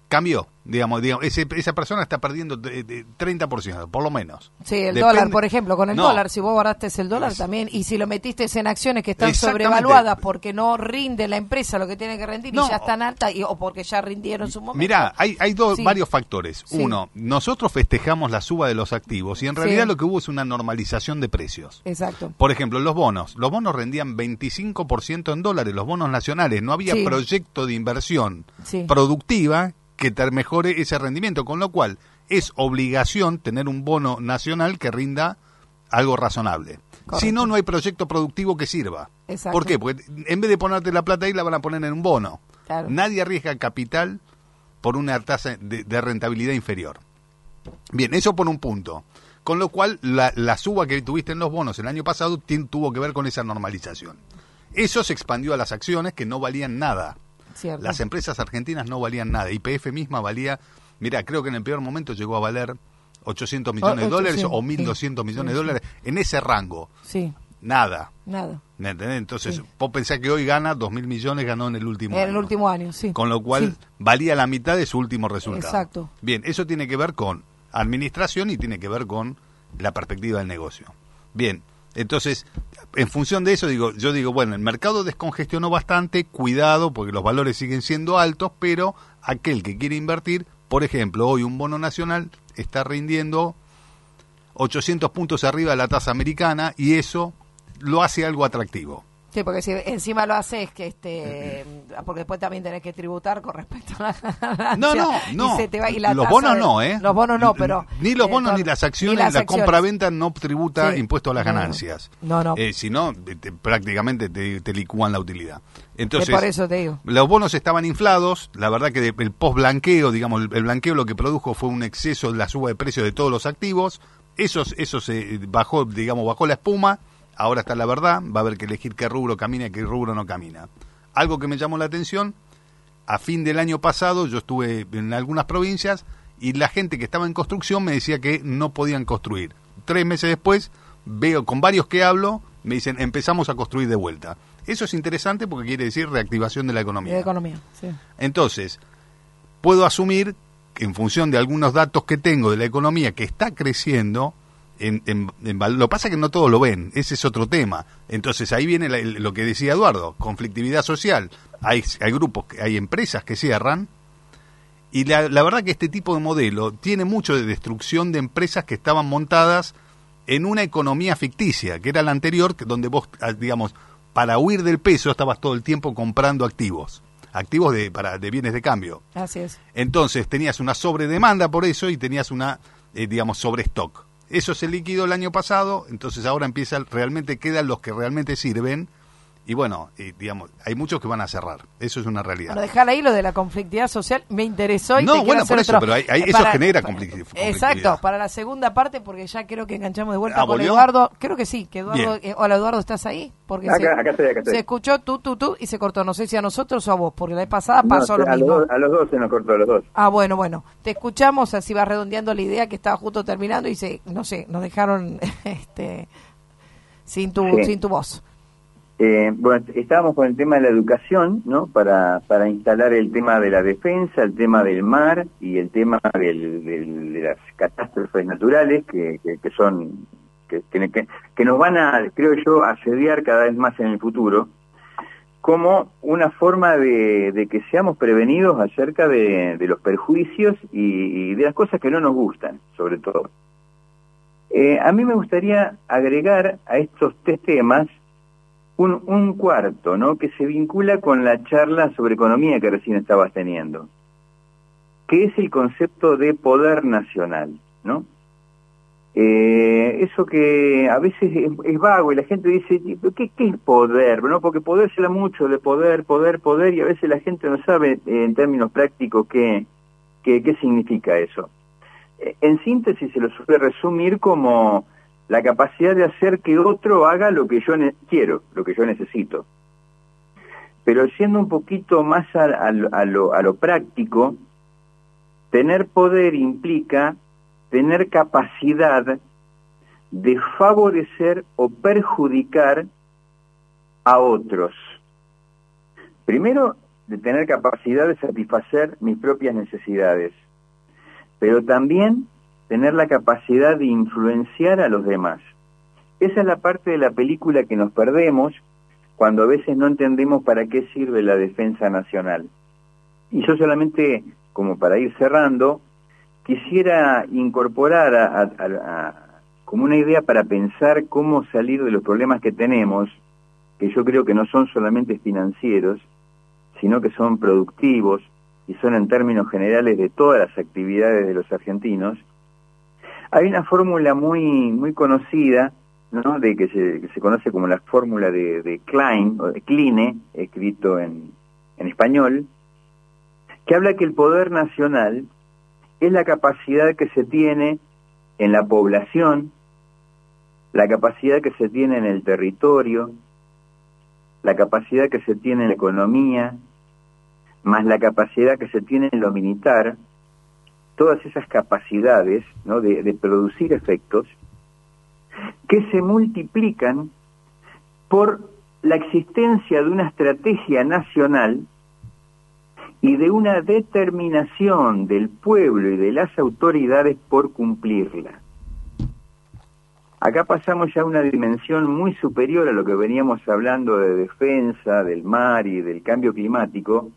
cambió, digamos, digamos ese, esa persona está perdiendo de, de treinta por ciento, por lo menos. Sí, el Depende... dólar, por ejemplo, con el no. dólar, si vos guardaste el dólar es... también, y si lo metiste en acciones que están Exactamente. sobrevaluadas porque no rinde la empresa lo que tiene que rendir no. y ya están altas, y, o porque ya rindieron su momento. Mirá, hay, hay dos, sí. varios factores. Sí. Uno, nosotros festejamos la suba de los activos y en realidad sí. lo que hubo es una normalización de precios. Exacto. Por ejemplo, los bonos. Los bonos rendían veinticinco por ciento en dólares, los bonos nacionales. No había sí. proyecto de inversión sí. productiva que te mejore ese rendimiento, con lo cual es obligación tener un bono nacional que rinda algo razonable. Correcto. Si no, no hay proyecto productivo que sirva. Exacto. ¿Por qué? Porque en vez de ponerte la plata ahí, la van a poner en un bono. Claro. Nadie arriesga capital por una tasa de, de rentabilidad inferior. Bien, eso por un punto. Con lo cual, la, la suba que tuviste en los bonos el año pasado t- tuvo que ver con esa normalización. Eso se expandió a las acciones que no valían nada. Cierto. Las empresas argentinas no valían nada. Y P F misma valía, mira, creo que en el peor momento llegó a valer ochocientos millones de dólares o mil doscientos sí, millones sí, de dólares, sí. En ese rango. Sí. Nada. Nada. ¿Me entendés? Entonces, sí. vos pensás que hoy gana dos mil millones, ganó en el último en año. En el último año, sí. Con lo cual, sí. valía la mitad de su último resultado. Exacto. Bien, eso tiene que ver con administración y tiene que ver con la perspectiva del negocio. Bien, entonces, en función de eso, digo, yo digo, bueno, el mercado descongestionó bastante, cuidado, porque los valores siguen siendo altos, pero aquel que quiere invertir, por ejemplo, hoy un bono nacional está rindiendo ochocientos puntos arriba de la tasa americana y eso lo hace algo atractivo. Sí, porque si encima lo haces, que este, porque después también tenés que tributar con respecto a la No, no, no. Y se te va, y la los tasa bonos de, no, ¿eh? Los bonos no, pero... Ni los eh, bonos con, ni las acciones, ni las la acciones. compra-venta no tributa sí. impuesto a las no, ganancias. No, no. Eh, si no, te, prácticamente te, te licúan la utilidad. Entonces, es por eso te digo. Los bonos estaban inflados, la verdad que de, el post-blanqueo, digamos, el, el blanqueo lo que produjo fue un exceso de la suba de precios de todos los activos, eso, eso se bajó, digamos, bajó la espuma. Ahora está la verdad, va a haber que elegir qué rubro camina y qué rubro no camina. Algo que me llamó la atención, a fin del año pasado yo estuve en algunas provincias y la gente que estaba en construcción me decía que no podían construir. Tres meses después, veo con varios que hablo, me dicen empezamos a construir de vuelta. Eso es interesante porque quiere decir reactivación de la economía. De economía, sí. Entonces, puedo asumir que en función de algunos datos que tengo de la economía que está creciendo, En, en, en, lo que pasa es que no todos lo ven, ese es otro tema. Entonces ahí viene la, lo que decía Eduardo, conflictividad social. Hay, hay grupos, hay empresas que cierran y la, la verdad que este tipo de modelo tiene mucho de destrucción de empresas que estaban montadas en una economía ficticia, que era la anterior, donde vos, digamos, para huir del peso estabas todo el tiempo comprando activos, activos de, para, de bienes de cambio. Así es. Entonces tenías una sobredemanda por eso y tenías una, eh, digamos, sobrestock. Eso se liquidó el año pasado, entonces ahora empieza, realmente quedan los que realmente sirven y bueno, y, digamos, hay muchos que van a cerrar, eso es una realidad. Bueno, dejar ahí lo de la conflictividad social, me interesó y no, te bueno, por eso, otro. pero hay, hay, eso para, genera para, conflictividad. Exacto, para la segunda parte, porque ya creo que enganchamos de vuelta ¿Ah, con volvió? Eduardo. Creo que sí, que Eduardo, eh, hola Eduardo, ¿estás ahí? Porque acá, se, acá estoy, acá estoy. se escuchó tú, tú, tú y se cortó, no sé si a nosotros o a vos, porque la vez pasada no, pasó lo a mismo. Los dos, a los dos se nos cortó, a los dos. Ah, bueno, bueno, te escuchamos, así va redondeando la idea que estaba justo terminando y se, no sé, nos dejaron este sin tu, sí. sin tu voz. Eh, bueno, estábamos con el tema de la educación, ¿no? Para, para instalar el tema de la defensa, el tema del mar y el tema del, del, de las catástrofes naturales que, que, que son que, que, que nos van a, creo yo, asediar cada vez más en el futuro, como una forma de, de que seamos prevenidos acerca de, de los perjuicios y, y de las cosas que no nos gustan, sobre todo. Eh, a mí me gustaría agregar a estos tres temas Un, un cuarto, ¿no? Que se vincula con la charla sobre economía que recién estabas teniendo, que es el concepto de poder nacional, ¿no? Eh, eso que a veces es, es vago y la gente dice, ¿qué, qué es poder? ¿No? Porque poder se da mucho de poder, poder, poder, y a veces la gente no sabe eh, en términos prácticos qué, qué, qué significa eso. Eh, en síntesis se lo suele resumir como la capacidad de hacer que otro haga lo que yo quiero, lo que yo necesito. Pero siendo un poquito más a, a, a, lo, a lo práctico, tener poder implica tener capacidad de favorecer o perjudicar a otros. Primero, de tener capacidad de satisfacer mis propias necesidades, pero también tener la capacidad de influenciar a los demás. Esa es la parte de la película que nos perdemos cuando a veces no entendemos para qué sirve la defensa nacional. Y yo solamente, como para ir cerrando, quisiera incorporar a, a, a, a, como una idea para pensar cómo salir de los problemas que tenemos, que yo creo que no son solamente financieros, sino que son productivos y son en términos generales de todas las actividades de los argentinos. Hay una fórmula muy muy conocida, ¿no?, de que se, que se conoce como la fórmula de, de Klein, o de Kline, escrito en, en español, que habla que el poder nacional es la capacidad que se tiene en la población, la capacidad que se tiene en el territorio, la capacidad que se tiene en la economía, más la capacidad que se tiene en lo militar, todas esas capacidades, ¿no?, de, de producir efectos, que se multiplican por la existencia de una estrategia nacional y de una determinación del pueblo y de las autoridades por cumplirla. Acá pasamos ya a una dimensión muy superior a lo que veníamos hablando de defensa, del mar y del cambio climático,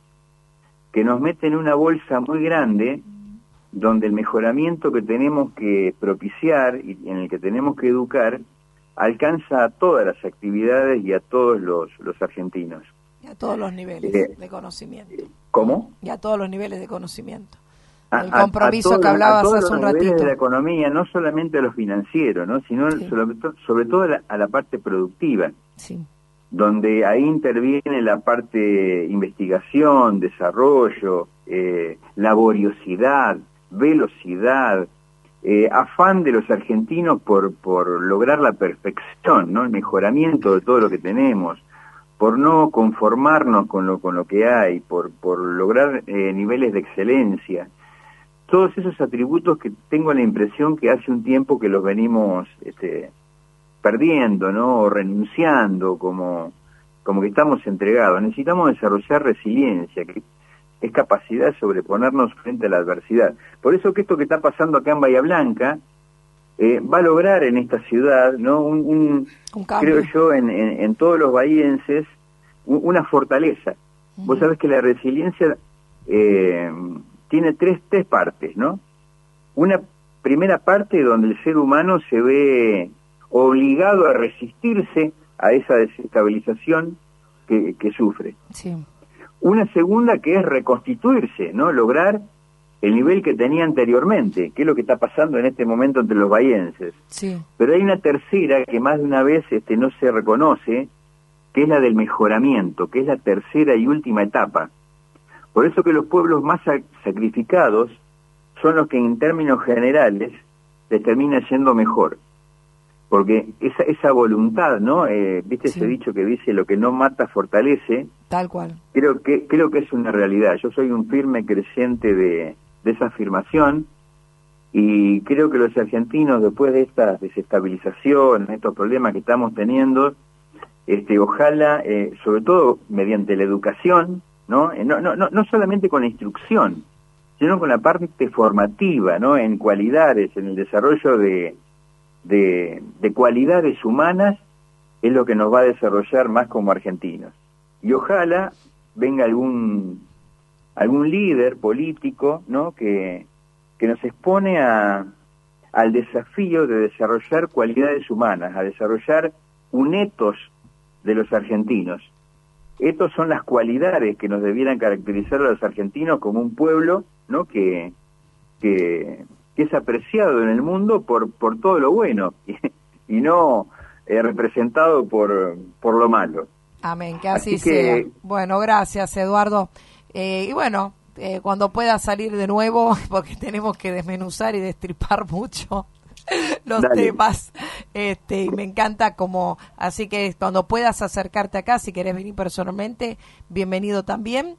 que nos mete en una bolsa muy grande donde el mejoramiento que tenemos que propiciar y en el que tenemos que educar alcanza a todas las actividades y a todos los, los argentinos. Y a todos los niveles eh, de conocimiento. ¿Cómo? Y a todos los niveles de conocimiento. A, el compromiso a, a todo, que hablabas a todos hace un los niveles ratito. De la economía, no solamente a los financieros, ¿no?, sino sí. sobre, to, sobre todo a la, a la parte productiva. Sí. Donde ahí interviene la parte investigación, desarrollo, eh, laboriosidad, velocidad, eh, afán de los argentinos por, por lograr la perfección, ¿no?, el mejoramiento de todo lo que tenemos, por no conformarnos con lo, con lo que hay, por, por lograr eh, niveles de excelencia. Todos esos atributos que tengo la impresión que hace un tiempo que los venimos este, perdiendo, ¿no?, o renunciando, como, como que estamos entregados. Necesitamos desarrollar resiliencia, que es capacidad de sobreponernos frente a la adversidad. Por eso que esto que está pasando acá en Bahía Blanca eh, va a lograr en esta ciudad, ¿no?, un, un, un creo yo, en, en, en todos los bahienses, un, una fortaleza. Uh-huh. Vos sabés que la resiliencia eh, tiene tres, tres partes, ¿no? Una primera parte donde el ser humano se ve obligado a resistirse a esa desestabilización que, que sufre. Sí. Una segunda que es reconstituirse, ¿no?, lograr el nivel que tenía anteriormente, que es lo que está pasando en este momento entre los bahienses. Sí. Pero hay una tercera que más de una vez este, no se reconoce, que es la del mejoramiento, que es la tercera y última etapa. Por eso que los pueblos más sacrificados son los que en términos generales les termina yendo mejor. Porque esa esa voluntad, ¿no? Eh, ¿Viste sí. ese dicho que dice lo que no mata fortalece? Tal cual. Creo que creo que es una realidad. Yo soy un firme creyente de, de esa afirmación y creo que los argentinos, después de esta desestabilización, estos problemas que estamos teniendo, este, ojalá, eh, sobre todo mediante la educación, ¿no? Eh, no, no, no, no solamente con la instrucción, sino con la parte formativa, ¿no?, en cualidades, en el desarrollo de De, de cualidades humanas, es lo que nos va a desarrollar más como argentinos. Y ojalá venga algún algún líder político, ¿no?, que, que nos expone a, al desafío de desarrollar cualidades humanas, a desarrollar un ethos de los argentinos. Estos son las cualidades que nos debieran caracterizar a los argentinos como un pueblo, ¿no?, que... que que es apreciado en el mundo por por todo lo bueno y, y no eh, representado por por lo malo. Amén, que así, así que, sea. Bueno, gracias, Eduardo. Eh, y bueno, eh, cuando pueda salir de nuevo, porque tenemos que desmenuzar y destripar mucho los Dale. temas, este, y me encanta como, así que cuando puedas acercarte acá, si querés venir personalmente, bienvenido también,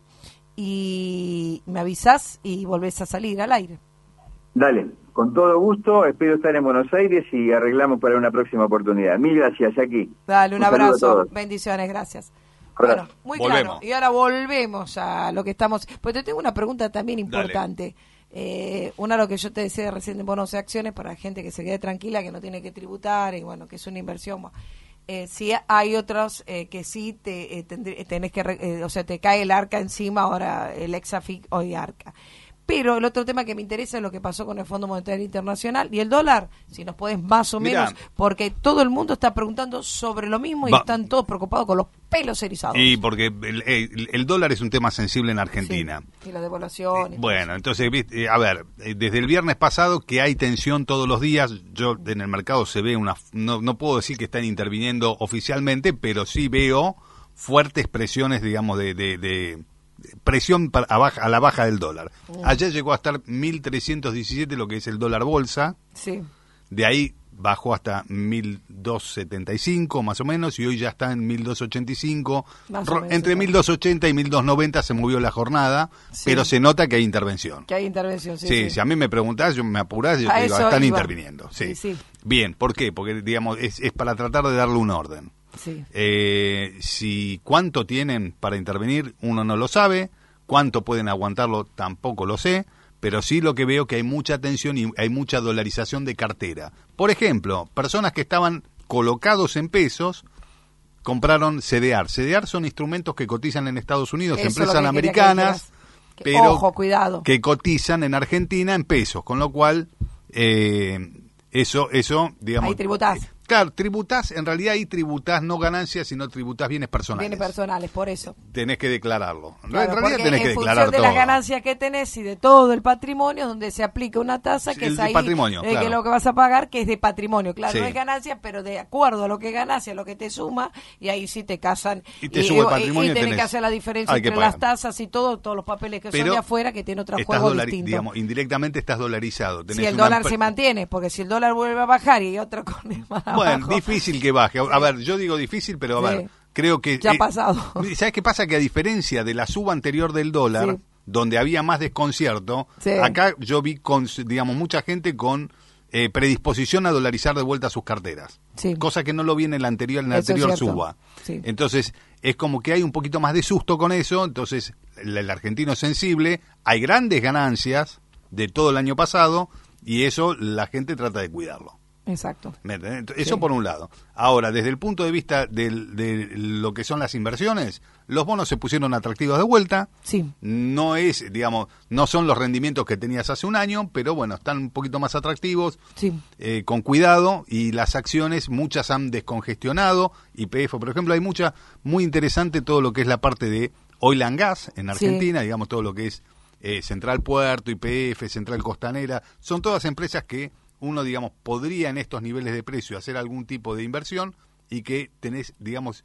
y me avisás y volvés a salir al aire. Dale, con todo gusto, espero estar en Buenos Aires y arreglamos para una próxima oportunidad. Mil gracias, Jackie. Dale, un, un abrazo, bendiciones, gracias. Bueno, muy volvemos. claro. Y ahora volvemos a lo que estamos... Pues te tengo una pregunta también importante. Eh, una lo que yo te decía recién de bonos de acciones para gente que se quede tranquila, que no tiene que tributar y bueno, que es una inversión. Eh, sí hay otros eh, que sí te eh, tendré, tenés que, eh, o sea, te cae el ARCA encima, ahora el Exafic hoy ARCA. Pero el otro tema que me interesa es lo que pasó con el Fondo Monetario Internacional y el dólar, si nos podés más o Mirá, menos, porque todo el mundo está preguntando sobre lo mismo y va, están todos preocupados con los pelos erizados. Y porque el, el, el dólar es un tema sensible en Argentina. Sí, y la devaluación. Eh, bueno, entonces, viste, a ver, desde el viernes pasado que hay tensión todos los días, yo en el mercado se ve una, no, no puedo decir que están interviniendo oficialmente, pero sí veo fuertes presiones, digamos, de... de, de presión para, a, baja, a la baja del dólar. Mm. Ayer llegó a estar mil trescientos diecisiete, lo que es el dólar bolsa. Sí. De ahí bajó hasta mil doscientos setenta y cinco más o menos y hoy ya está en mil doscientos ochenta y cinco. Más Ro- menos, entre mil doscientos ochenta y mil doscientos noventa se movió la jornada, sí. Pero se nota que hay intervención. Que hay intervención, sí. Sí, sí. Si a mí me preguntás, yo me apurás, yo te digo, están iba. interviniendo. Sí. Sí, sí. Bien, ¿por qué? Porque digamos es, es para tratar de darle un orden. Sí. Eh, si cuánto tienen para intervenir, uno no lo sabe, cuánto pueden aguantarlo, tampoco lo sé, pero sí lo que veo que hay mucha tensión y hay mucha dolarización de cartera. Por ejemplo, personas que estaban colocados en pesos, compraron C D R. C D R son instrumentos que cotizan en Estados Unidos, eso empresas americanas, que, pero ojo, cuidado. que cotizan en Argentina en pesos, con lo cual eh, eso, eso, digamos... Ahí tributás. Eh, Claro, tributás, en realidad ahí tributás no ganancias, sino tributás bienes personales. Bienes personales, por eso. Tenés que declararlo. Claro, en realidad tenés que declarar todo. En función de las ganancias que tenés y de todo el patrimonio, donde se aplica una tasa que el es ahí, patrimonio, eh, claro. que es lo que vas a pagar, que es de patrimonio. Claro, sí. No es ganancia, pero de acuerdo a lo que ganancia, lo que te suma, y ahí sí te casan. Y te y, sube el y, patrimonio. Y, y tenés tenés, que hacer la diferencia entre las tasas y todo, todos los papeles que pero son de afuera, que tienen otro juego dolari- distinto. Digamos, indirectamente estás dolarizado. Tenés si el dólar una... se mantiene, porque si el dólar vuelve a bajar y otro con el más Bueno, abajo, difícil que baje. A ver, yo digo difícil, pero a sí. ver, creo que... Ya ha eh, pasado. ¿Sabes qué pasa? Que a diferencia de la suba anterior del dólar, sí. donde había más desconcierto, sí. acá yo vi, con, digamos, mucha gente con eh, predisposición a dolarizar de vuelta sus carteras. Sí. Cosa que no lo vi en la anterior, en la eso anterior suba. Sí. Entonces, es como que hay un poquito más de susto con eso, entonces el, el argentino es sensible, hay grandes ganancias de todo el año pasado, y eso la gente trata de cuidarlo. Exacto. Eso sí. Por un lado. Ahora, desde el punto de vista de, de lo que son las inversiones, los bonos se pusieron atractivos de vuelta. Sí. No es, digamos, no son los rendimientos que tenías hace un año, pero bueno, están un poquito más atractivos. Sí. Eh, con cuidado, y las acciones, muchas han descongestionado. Y P F, por ejemplo, hay mucha, muy interesante todo lo que es la parte de oil and gas en Argentina, sí. digamos, todo lo que es eh, Central Puerto, Y P F, Central Costanera, son todas empresas que uno, digamos, podría en estos niveles de precio hacer algún tipo de inversión y que tenés, digamos...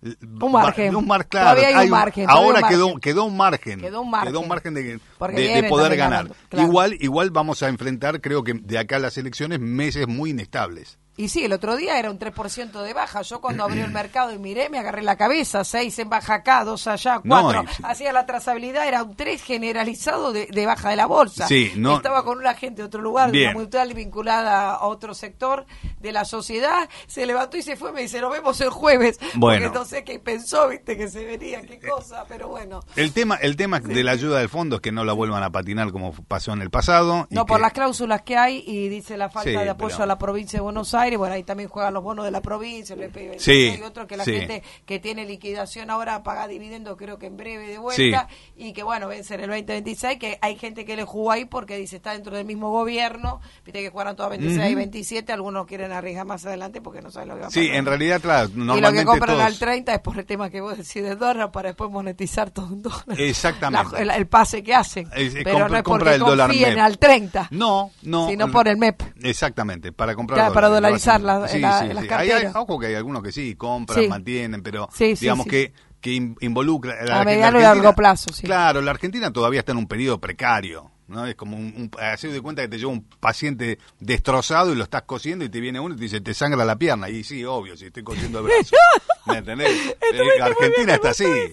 Un margen. Un mar, claro, todavía hay, hay un margen. Ahora un quedó, margen. quedó un margen. Quedó un margen. Quedó un margen de, de, de poder ganar. Claro. Igual, igual vamos a enfrentar, creo que de acá a las elecciones, meses muy inestables. Y sí, el otro día era un tres por ciento de baja. Yo cuando abrió el mercado y miré, me agarré la cabeza. Seis en baja acá, dos allá, cuatro. No, y... Hacía la trazabilidad, era un tres generalizado de, de baja de la bolsa. Sí, no... Estaba con una gente de otro lugar, Bien. una mutual vinculada a otro sector de la sociedad. Se levantó y se fue, me dice, nos vemos el jueves. Bueno. Porque no sé qué pensó, viste, que se venía, qué cosa, pero bueno. El tema, el tema sí. de la ayuda del fondo es que no la vuelvan a patinar como pasó en el pasado. No, y por que... las cláusulas que hay y dice la falta sí, de apoyo pero... a la provincia de Buenos Aires. Bueno, ahí también juegan los bonos de la provincia, el P B, sí, y otro que la sí. gente que tiene liquidación ahora paga dividendo, creo que en breve de vuelta, sí. y que bueno, vence en el veinte veintiséis, que hay gente que le jugó ahí porque dice está dentro del mismo gobierno, viste que jugaron todas veintiséis y uh-huh. veintisiete, algunos quieren arriesgar más adelante porque no saben lo que va a pasar. Sí, en realidad, claro, normalmente y lo que compran todos... al treinta es por el tema que vos decís de dólar para después monetizar todo un dólar. Exactamente. La, el, el pase que hacen, es, es pero compra, no es porque confíen M E P. al treinta. No, no. Sino por el M E P. Exactamente, para comprar claro, para dolarizar la, sí, la, sí, las sí. carteras. Hay, hay, ojo que hay algunos que sí, compran, sí. mantienen, pero sí, sí, digamos sí. que, que involucra... La a mediano y largo plazo, sí. Claro, la Argentina todavía está en un periodo precario, ¿no? Es como un, un hacer de cuenta que te lleva un paciente destrozado y lo estás cosiendo y te viene uno y te dice, te sangra la pierna. Y sí, obvio, si estoy cosiendo el brazo. ¿Me entendés? Eh, Argentina está así. Eso.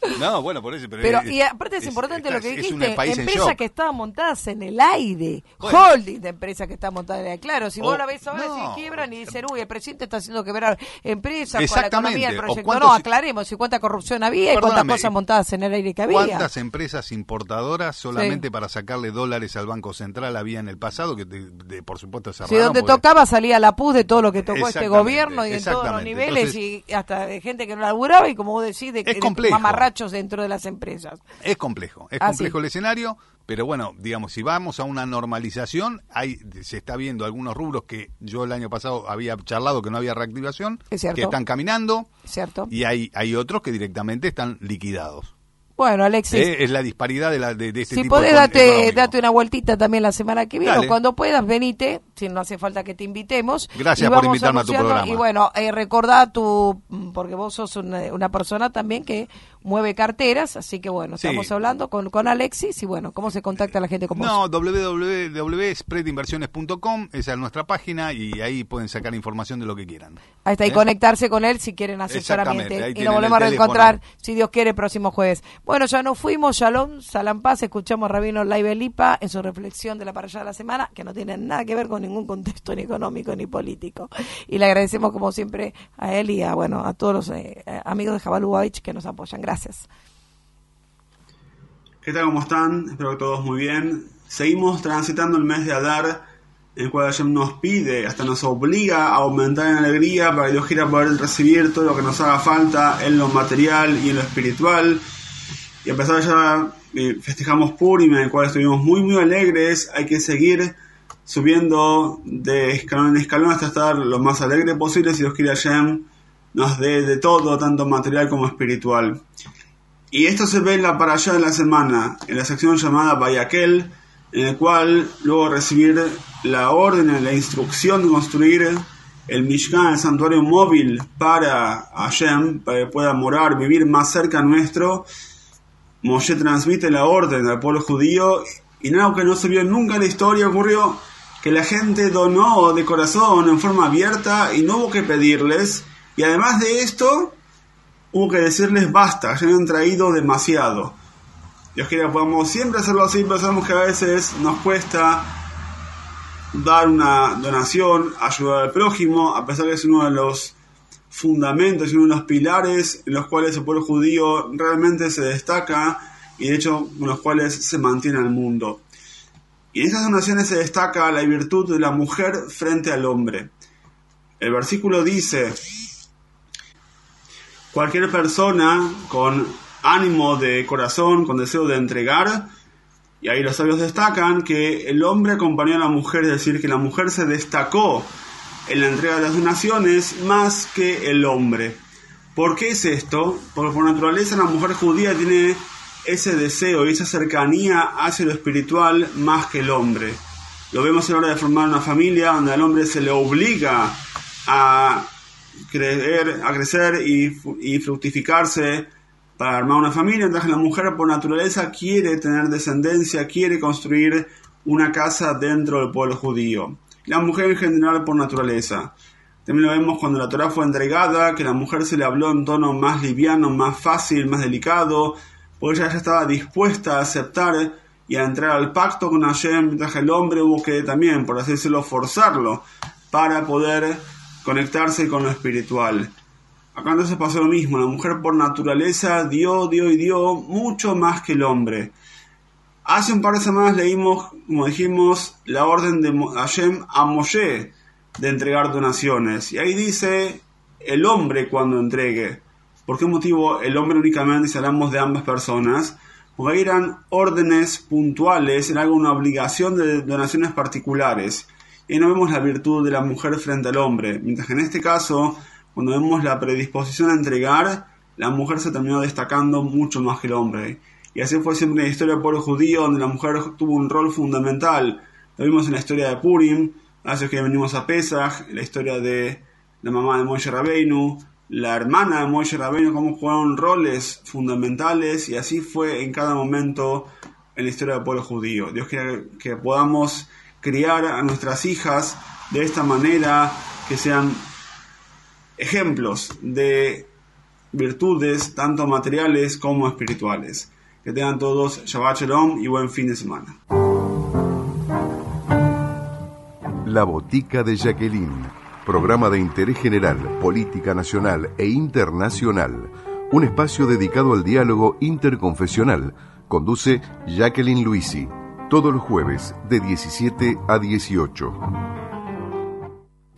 No, bueno, por eso. Pero, pero es, y aparte es, es importante está, lo que es dijiste, empresas que estaban montadas en el aire, bueno. holding de empresas que están montadas en el aire. Claro, si oh, vos la ves ahora, no. si quiebran y dicen, uy, el presidente está haciendo quebrar empresas con la economía del proyecto. No, aclaremos, si cuánta corrupción había y cuántas cosas montadas en el aire que había. ¿Cuántas empresas importadoras solamente sí. para sacarle dólares al Banco Central había en el pasado? Que de, de, por supuesto cerraron. Si donde porque... tocaba salía la P U S de todo lo que tocó este gobierno y en todos los niveles. Entonces, y hasta de gente que no laburaba y como vos decís, de, de mamarrachos dentro de las empresas. Es complejo, es ah, complejo sí. el escenario, pero bueno, digamos, si vamos a una normalización, hay se está viendo algunos rubros que yo el año pasado había charlado que no había reactivación, que están caminando, ¿cierto? Y hay, hay otros que directamente están liquidados. Bueno, Alexis. Eh, es la disparidad de, la, de, de este si tipo podés, de date, económico. date una vueltita también la semana que viene. Dale. O cuando puedas, venite. Si no hace falta que te invitemos. Gracias por invitarme a tu programa. Y bueno, eh, recordá tu. Porque vos sos una, una persona también que mueve carteras. Así que bueno, sí. estamos hablando con, con Alexis. Y bueno, ¿cómo se contacta la gente con vos? No, doble u doble u doble u punto spread inversiones punto com. Esa es nuestra página. Y ahí pueden sacar información de lo que quieran. Ahí está. ¿Eh? Y conectarse con él si quieren asesoramiento. Y nos volvemos a reencontrar, si Dios quiere, el próximo jueves. Bueno, ya nos fuimos. Shalom, Salam Paz, escuchamos a Rabino Live Lipa en su reflexión de la parashá de la semana, que no tiene nada que ver con ningún contexto ni económico ni político. Y le agradecemos como siempre a él y a bueno a todos los eh, amigos de Jabal Lubavitch que nos apoyan. Gracias. ¿Qué tal? ¿Cómo están? Espero que todos muy bien. Seguimos transitando el mes de Adar, en el cual Hashem nos pide, hasta nos obliga a aumentar en alegría para que Dios quiera poder recibir todo lo que nos haga falta en lo material y en lo espiritual. Y a pesar de ya eh, festejamos Purim, en el cual estuvimos muy muy alegres, hay que seguir subiendo de escalón en escalón hasta estar lo más alegre posible, si Dios quiere Hashem nos dé de todo, tanto material como espiritual. Y esto se ve en la parashá de la semana, en la sección llamada Vayakel, en el cual luego recibir la orden, la instrucción de construir el Mishkan, el santuario móvil para Hashem, para que pueda morar, vivir más cerca nuestro. Moshe transmite la orden al pueblo judío y nada que no se vio nunca en la historia ocurrió que la gente donó de corazón en forma abierta y no hubo que pedirles, y además de esto hubo que decirles basta, ya han traído demasiado. Dios quiera podamos siempre hacerlo así, pero sabemos que a veces nos cuesta dar una donación, ayudar al prójimo, a pesar de que es uno de los fundamentos y uno de los pilares en los cuales el pueblo judío realmente se destaca y de hecho con los cuales se mantiene el mundo. Y en estas donaciones se destaca la virtud de la mujer frente al hombre. El versículo dice: cualquier persona con ánimo de corazón, con deseo de entregar, y ahí los sabios destacan que el hombre acompañó a la mujer, es decir, que la mujer se destacó en la entrega de las donaciones más que el hombre. ¿Por qué es esto? Porque por naturaleza la mujer judía tiene ese deseo y esa cercanía hacia lo espiritual más que el hombre. Lo vemos a la hora de formar una familia donde al hombre se le obliga a creer, a crecer y, y fructificarse para armar una familia, mientras que la mujer por naturaleza quiere tener descendencia, quiere construir una casa dentro del pueblo judío. La mujer en general por naturaleza. También lo vemos cuando la Torá fue entregada, que la mujer se le habló en tono más liviano, más fácil, más delicado, porque ella ya estaba dispuesta a aceptar y a entrar al pacto con Hashem, mientras que el hombre hubo que también, por así decirlo, forzarlo para poder conectarse con lo espiritual. Acá entonces pasó lo mismo, la mujer por naturaleza dio, dio y dio mucho más que el hombre. Hace un par de semanas leímos, como dijimos, la orden de Hashem a Moshe de entregar donaciones. Y ahí dice, el hombre cuando entregue. ¿Por qué motivo el hombre únicamente si hablamos de ambas personas? Porque ahí eran órdenes puntuales, era una obligación de donaciones particulares. Y no vemos la virtud de la mujer frente al hombre. Mientras que en este caso, cuando vemos la predisposición a entregar, la mujer se terminó destacando mucho más que el hombre. Y así fue siempre en la historia del pueblo judío, donde la mujer tuvo un rol fundamental. Lo vimos en la historia de Purim, hace que venimos a Pesach, la historia de la mamá de Moshe Rabbeinu, la hermana de Moshe Rabbeinu, cómo jugaron roles fundamentales, y así fue en cada momento en la historia del pueblo judío. Dios quiera que podamos criar a nuestras hijas de esta manera, que sean ejemplos de virtudes, tanto materiales como espirituales. Que tengan todos Shabbat Shalom y buen fin de semana. La Botica de Jacqueline, programa de interés general, política nacional e internacional. Un espacio dedicado al diálogo interconfesional. Conduce Jacqueline Luisi, todos los jueves de diecisiete a dieciocho.